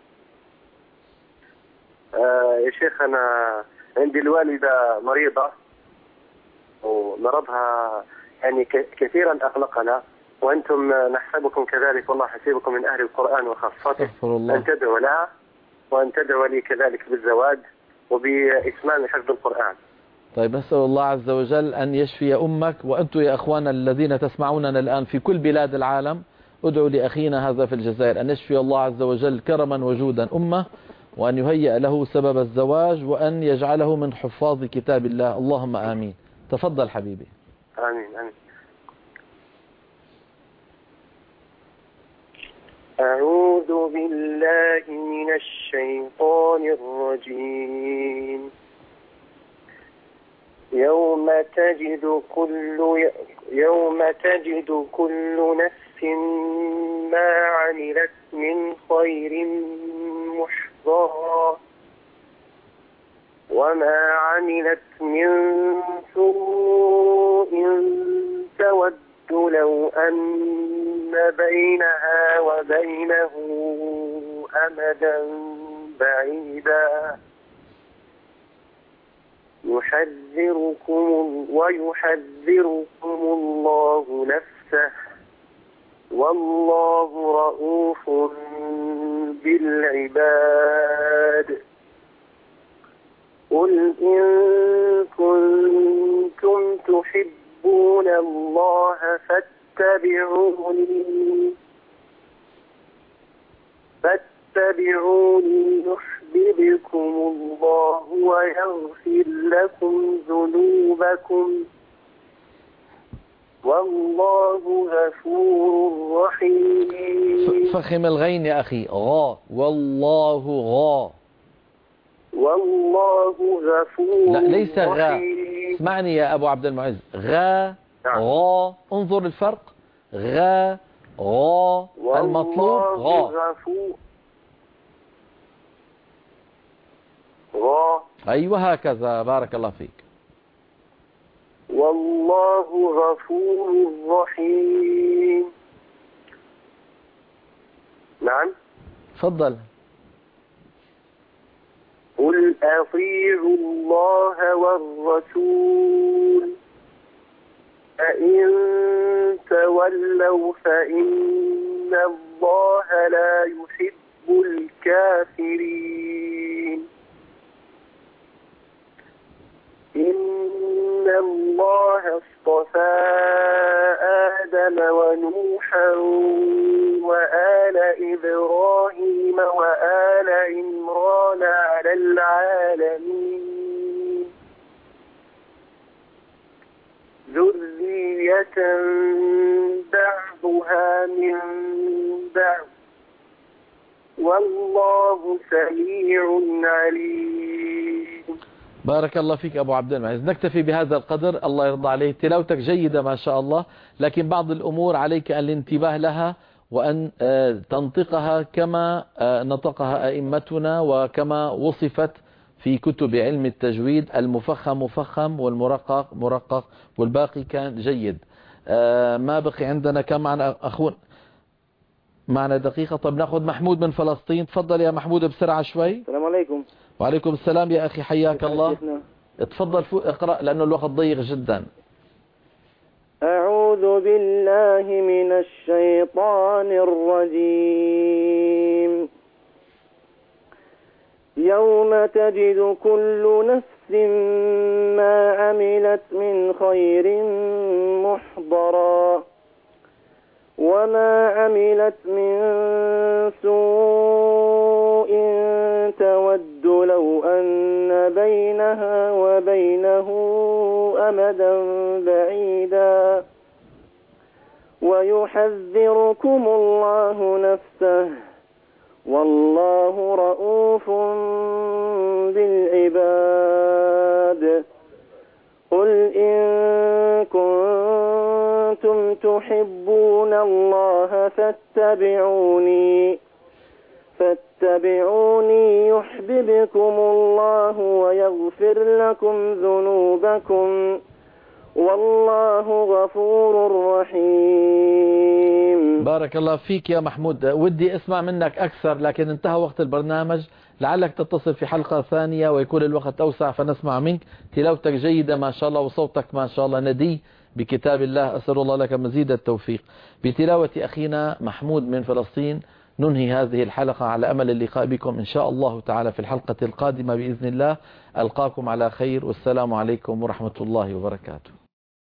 يا شيخ أنا عندي الوالدة مريضة، ومرضها يعني كثيرا أقلقنا، وأنتم نحسبكم كذلك، والله حسيبكم من أهل القرآن وخاصته، أن تدعوا لها وأن تدعوا لي كذلك بالزواج وبإتمام حفظ القرآن. طيب، نسأل الله عز وجل أن يشفي أمك. وأنتم يا أخوانا الذين تسمعوننا الآن في كل بلاد العالم، ادعوا لأخينا هذا في الجزائر أن يشفي الله عز وجل كرما وجودا أمه، وأن يهيئ له سبب الزواج، وأن يجعله من حفاظ كتاب الله، اللهم آمين. تفضل حبيبي. آمين آمين. أعوذ بالله من الشيطان الرجيم. يوم تجد كل نفس ما عملت من خير محضرا، وما عملت من سوء تود لو أن بينها وبينه أمدا بعيدا، ويحذركم الله نفسه، والله رؤوف بالعباد. قل إن كنتم تحبون الله فاتبعوني يحببكم الله ويغفر لكم ذنوبكم، والله غفور رحيم. فخم الغين يا أخي، غا، والله غا، والله غفور. لا ليس غا، رحيم. اسمعني يا أبو عبد المعز، غا غا، انظر الفرق، غا غا، المطلوب غا. غا. أيوة هكذا، بارك الله فيك. والله غفور رحيم. نعم. تفضل. قل أطيعوا الله والرسول، فإن تولوا فإن الله لا يحب الكافرين. إن الله اصطفى آدم ونوحا وآل إبراهيم وآل عمران على العالمين ذرية بعضها من بعض، والله سميع عليم. بارك الله فيك أبو عبد المعز. نكتفي بهذا القدر، الله يرضى عليك. تلاوتك جيدة ما شاء الله، لكن بعض الأمور عليك الانتباه لها، وأن تنطقها كما نطقها أئمتنا وكما وصفت في كتب علم التجويد. المفخم مفخم والمرقق مرقق، والباقي كان جيد. ما بقي عندنا، كم معنا أخونا؟ معنا دقيقة. طب نأخذ محمود من فلسطين. تفضل يا محمود بسرعة شوي. السلام عليكم. وعليكم السلام يا أخي، حياك الله. تفضل اقرأ لأنه الوقت ضيق جدا. أعوذ بالله من الشيطان الرجيم. يوم تجد كل نفس ما عملت من خير محضرا، وما عملت من سوء تود لو أن بينها وبينه أمدا بعيدا ويحذركم الله نفسه والله رؤوف بالعباد قل إن كنتم تحبون الله فاتبعوني يحببكم الله ويغفر لكم ذنوبكم والله غفور رحيم. بارك الله فيك يا محمود. ودي اسمع منك أكثر لكن انتهى وقت البرنامج، لعلك تتصل في حلقة ثانية ويكون الوقت أوسع فنسمع منك. تلاوتك جيدة ما شاء الله وصوتك ما شاء الله ندي بكتاب الله، أسأل الله لك مزيد التوفيق. بتلاوة أخينا محمود من فلسطين ننهي هذه الحلقة على أمل اللقاء بكم إن شاء الله تعالى في الحلقة القادمة بإذن الله. ألقاكم على خير والسلام عليكم ورحمة الله وبركاته.